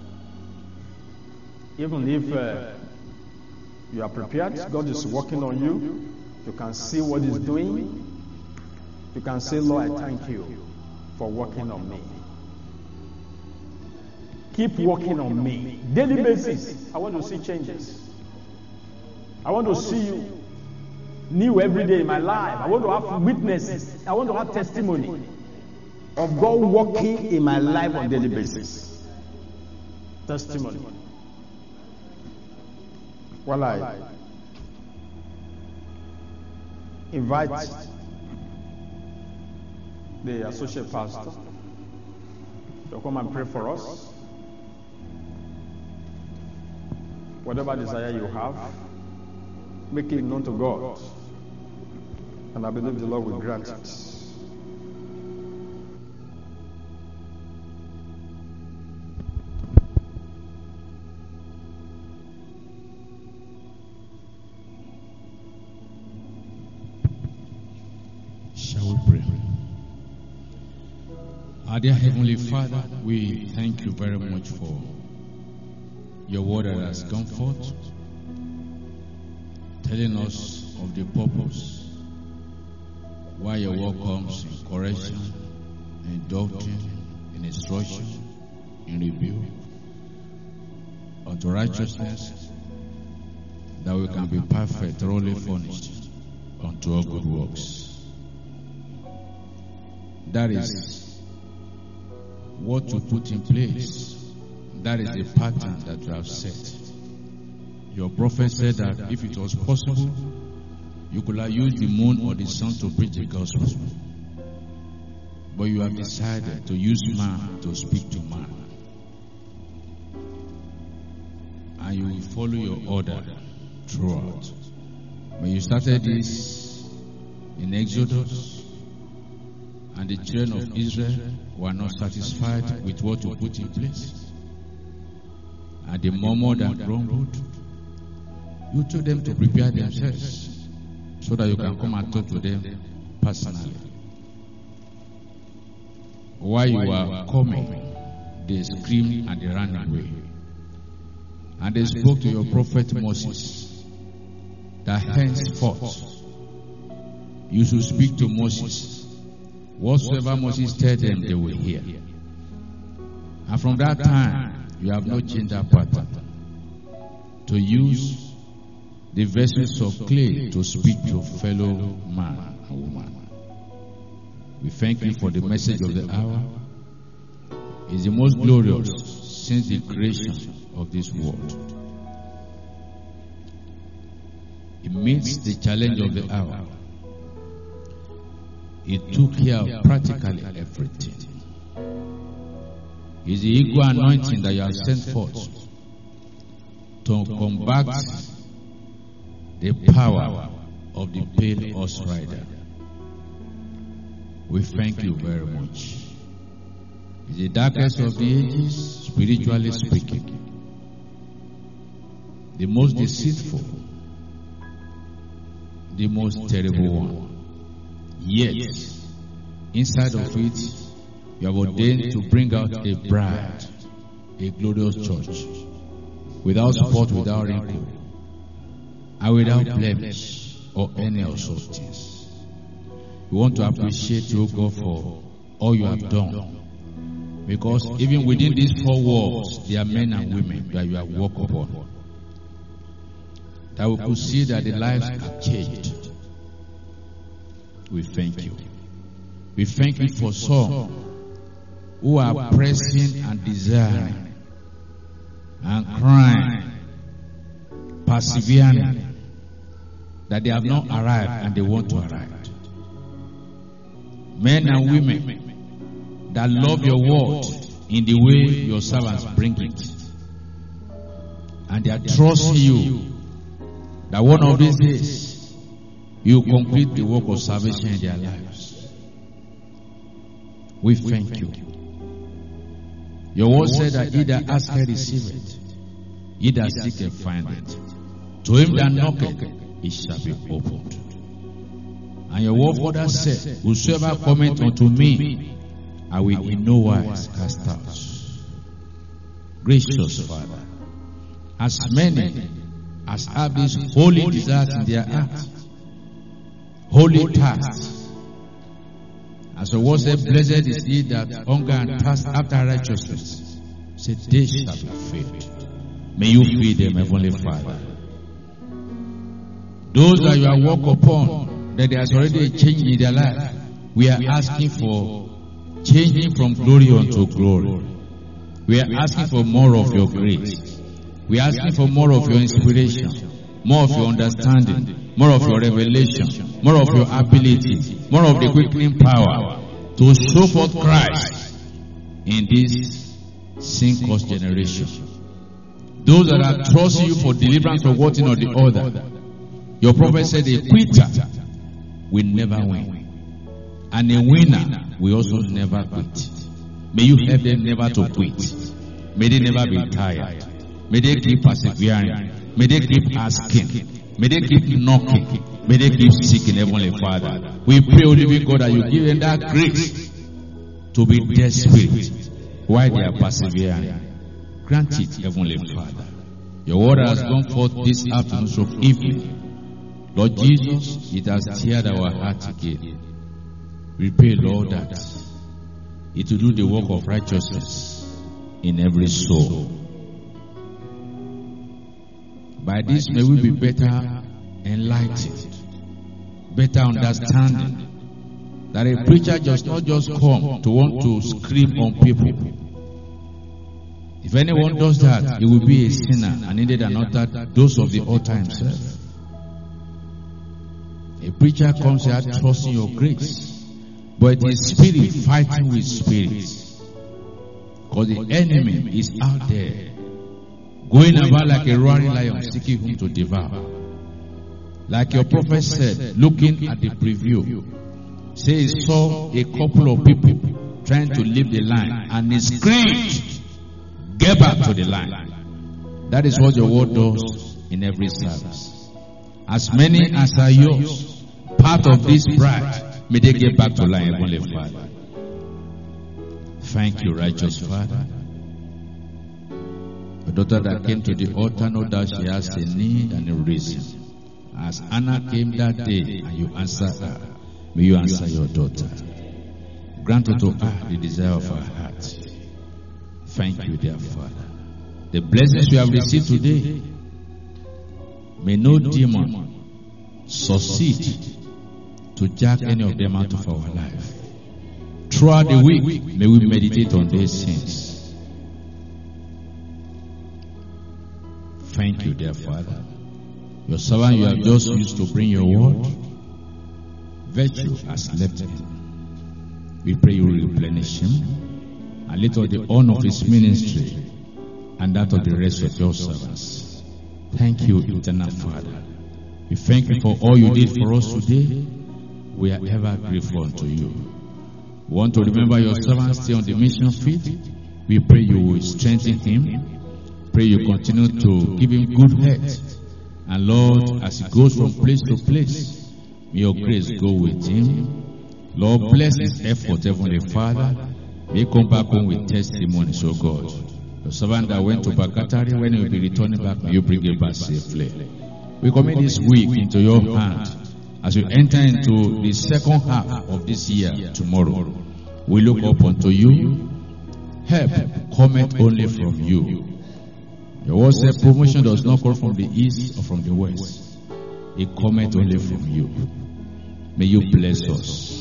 Speaker 1: even if uh, you are prepared, God is working on you, you can see what He's doing, you can say, Lord, I thank you for working on me. Keep working on me. Daily basis, I want to see changes. I want to see you new every day in my life. I want to have witnesses. I want to have testimony of God working in my life on a daily basis. Testimony. Well, I invite the associate pastor to come and pray for us. Whatever desire you have, make it known to God. And I believe the Lord will grant it.
Speaker 2: Shall we pray? Our dear Heavenly Father, we thank you very much for your word that has gone forth. telling us of the purpose why your word comes in correction, in doctrine, in instruction, in rebuke, unto righteousness, that we can be perfect, thoroughly furnished unto all good works. That is what to put in place. That is the pattern that you have set. Your prophet said that if it was possible, you could have used the moon or the sun to preach the gospel. But you have decided to use man to speak to man. And you will follow your order throughout. When you started this in Exodus, and the children of Israel were not satisfied with what you put in place, and they murmured and grumbled, you told them to prepare themselves so that you can come and talk to them personally. While you were coming, they screamed and they ran away. And they spoke to your prophet Moses that henceforth you should speak to Moses. Whatsoever Moses tells them, they will hear. And from that time, you have not changed that pattern to use the vessels of clay to speak to fellow man and woman. We thank you for the message of the hour. It's the most glorious since the creation of this world. It meets the challenge of the hour. It took care of practically everything. It's the equal anointing that you have sent forth to combat the power of the pale horse rider. We thank you very much. It's the darkest of the ages, spiritually speaking, the most deceitful, the most terrible one. Yet, inside of it, you have ordained to bring out a bride, a glorious church, without spot, without wrinkle, and without blemish or any of such things. We want to appreciate you, God, for all you have done. Because even within these four walls, there are men and women that you have walked upon. That we could see that the lives have changed. We thank you. We thank you for some who are pressing and desiring and crying, persevering, that they have not arrived and they want to arrive. Men and women that love your word in the way your servants bring it, and they are trusting you that one of these days you complete the work of salvation in their lives. We thank you. Your word said that he that asketh receiveth, he that seeketh findeth, to him that knocketh it shall be opened. And your word further said, whosoever cometh unto me, I will in no wise cast out. Gracious Father, as many as have this holy desire in their heart, holy thirst, as the word said, blessed is he that hunger and thirst after righteousness, said they shall be filled. May you feed them, Heavenly Father. Those that you are walk upon, that there is already a change in their life, we are asking for changing from glory unto glory. We are asking for more of your grace. We are asking for more of your inspiration, more of your understanding, more of your revelation, more of your ability, more of the quickening power to show forth Christ in this sin-cursed generation. Those that are trusting you for deliverance from one thing or the other, your prophet said a quitter will never win, and a winner will also never quit. May you help them never to quit. May they never be tired. May they keep persevering. May they keep asking. May they keep knocking. May they keep seeking, Heavenly Father. We pray, O living God, that you give them that grace to be desperate while they are persevering. Grant it, Heavenly Father. Your word has gone forth this afternoon of evening. Lord Jesus, it has teared our heart again. We pray, Lord, that it will do the work of righteousness in every soul. By this may we be better enlightened, better understanding, that a preacher does not just come to want to scream on people. If anyone does that, he will be a sinner and needed another dose of the altar himself. A preacher comes here trusting your grace, but it is spirit fighting with spirit. Because the enemy is out there, going about like a roaring lion, seeking whom to devour. Like your prophet said, looking at the preview, say he saw a couple of people trying to leave the line, and he screamed, "Get back to the line." That is what your word does in every service. As many as are yours, part of this bride, may they get back to line, Heavenly Father. Thank you, righteous Father. The daughter that came to the altar, know that she has a need and a reason. As Anna came that day and you answered her, may you answer your daughter. Grant unto her the desire of her heart. Thank you, dear Father. The blessings we have received today, may no demon succeed to jack any of them out of our life. Throughout the week, may we meditate on these things. Thank you, dear Father. Your servant you have just used to bring your word, virtue has left him. We pray you replenish him, and let all the honor of his ministry and that of the rest of your servants. Thank you, eternal Father. We thank you for all you did for us today. We are ever grateful unto you. We want to remember your servant stay on the mission field. We pray you will strengthen him. Pray you continue to give him good health. And Lord, as he goes from place to place, may your grace go with him. Lord, bless his effort, Heavenly Father. May he come back home with testimonies, oh God. The servant that went to Bakatari, when he will be returning back, may you bring him back safely. We commit this week into your hand as we enter into the second half of this year tomorrow. We look up unto you. Help cometh only from you. Your word said promotion does not come from the east or from the west. It cometh only from you. May you bless us.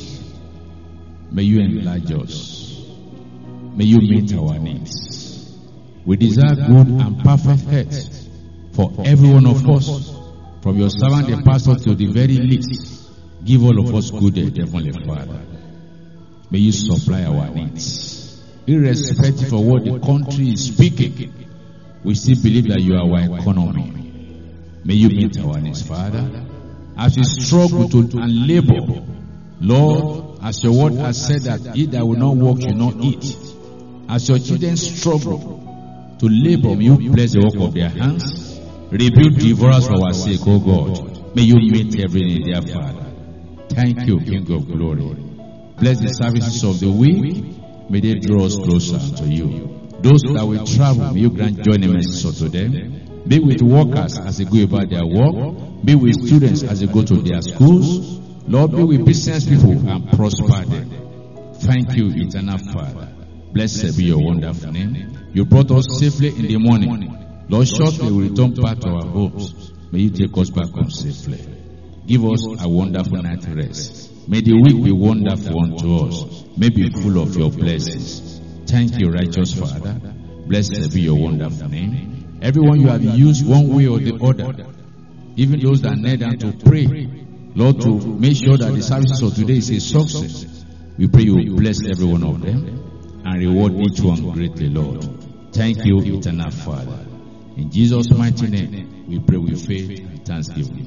Speaker 2: May you enlarge us. May you meet our needs. We desire good and perfect health for every one of us, from your servant the pastor to the very least. Give all of us good health, Heavenly Father. May you supply our needs. Irrespective of what the country is speaking, we still believe that you are our economy. May you meet our needs, Father. As we struggle to and labor, Lord, as your word has said that he that will not work should not eat. As your children struggle to labor, may you bless the work of their hands. Rebuke devourers for our sake, O God. May you meet every need, dear Father. Thank you, King of glory. Bless the services of the week. May they draw us closer to you. Those that will travel, may you grant joy and mercy unto them. Be with workers as they go about their work. Be with students as they go to their schools. Lord, be with business people and prosper them. Thank you, eternal Father. Blessed be your wonderful name. You brought us safely in the morning. Lord, shortly we return back to our homes. May you take us back home safely. Give us a wonderful night rest. May the week be wonderful unto us. May be full of your blessings. Thank you, righteous Father. Blessed be your wonderful name. Everyone you have used one way or the other, even those that kneel down to pray, Lord, to make sure that the services of today is a success. We pray you will bless every one of them and reward each one greatly, Lord. Thank you, eternal Father. In Jesus' mighty name, we pray with faith and thanksgiving.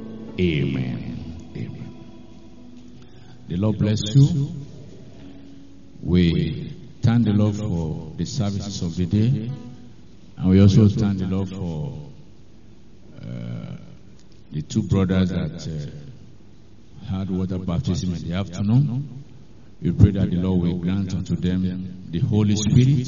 Speaker 2: Amen. Amen. The Lord bless you. We thank the Lord for the services of the day, and we also thank the Lord for uh, the two brothers that uh, had water baptism in the afternoon. We pray that the Lord will grant unto them the Holy Spirit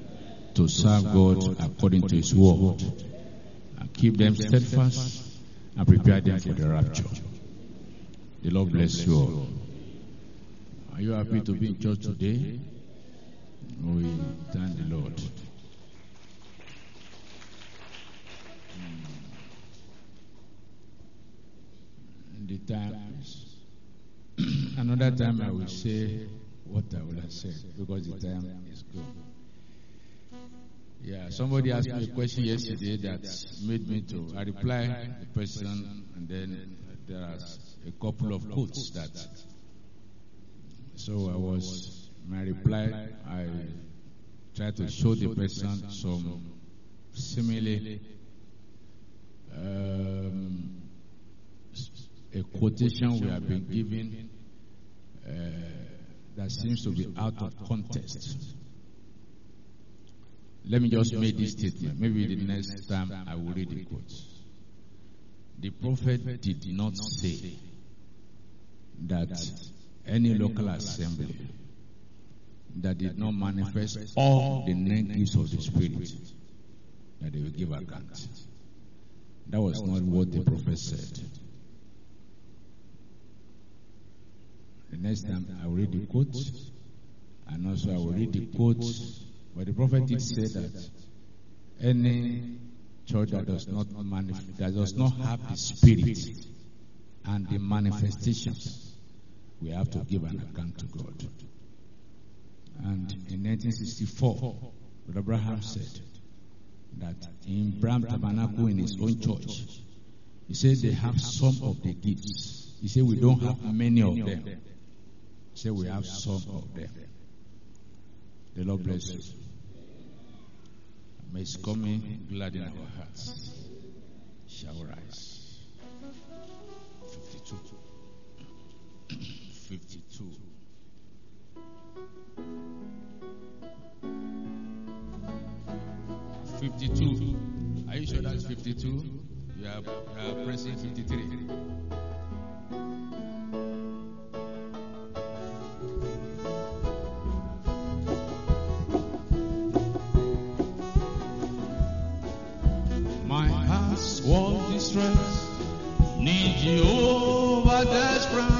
Speaker 2: to serve God according to His word, and keep them steadfast and prepare them for the rapture. The Lord bless you all. Are you happy to be in church today? We thank the Lord. The time is another time I will say what I will have said because the time is gone. Yeah, somebody asked me a question yesterday that made me to I replied the person, and then there are a couple of quotes that. So I was my reply. I tried to show the person some simile. Um, a quotation we have been given uh, that seems to be out of context. Let me just make this statement. Maybe the next time I will read the quote. The prophet did not say that any local assembly that did not manifest all the nine gifts of the Spirit that they will give account. That was not what the prophet said. The next time I will read the quote, and also I will read the quote, but the prophet did say that any church that does not manif- that does not have the Spirit and the manifestations, we have to give an account to God. And in nineteen sixty-four, Brother Abraham said that in Bram Tabernacle in his own church, he said they have some of the gifts. He said we don't have many of them. He said we have some of them. The Lord bless you. May His coming gladden our hearts. Shall we rise? fifty-two. fifty-two. fifty-two. Are you sure that's fifty-two? You are, you are pressing fifty-three. My heart's was distressed, need you over desperate.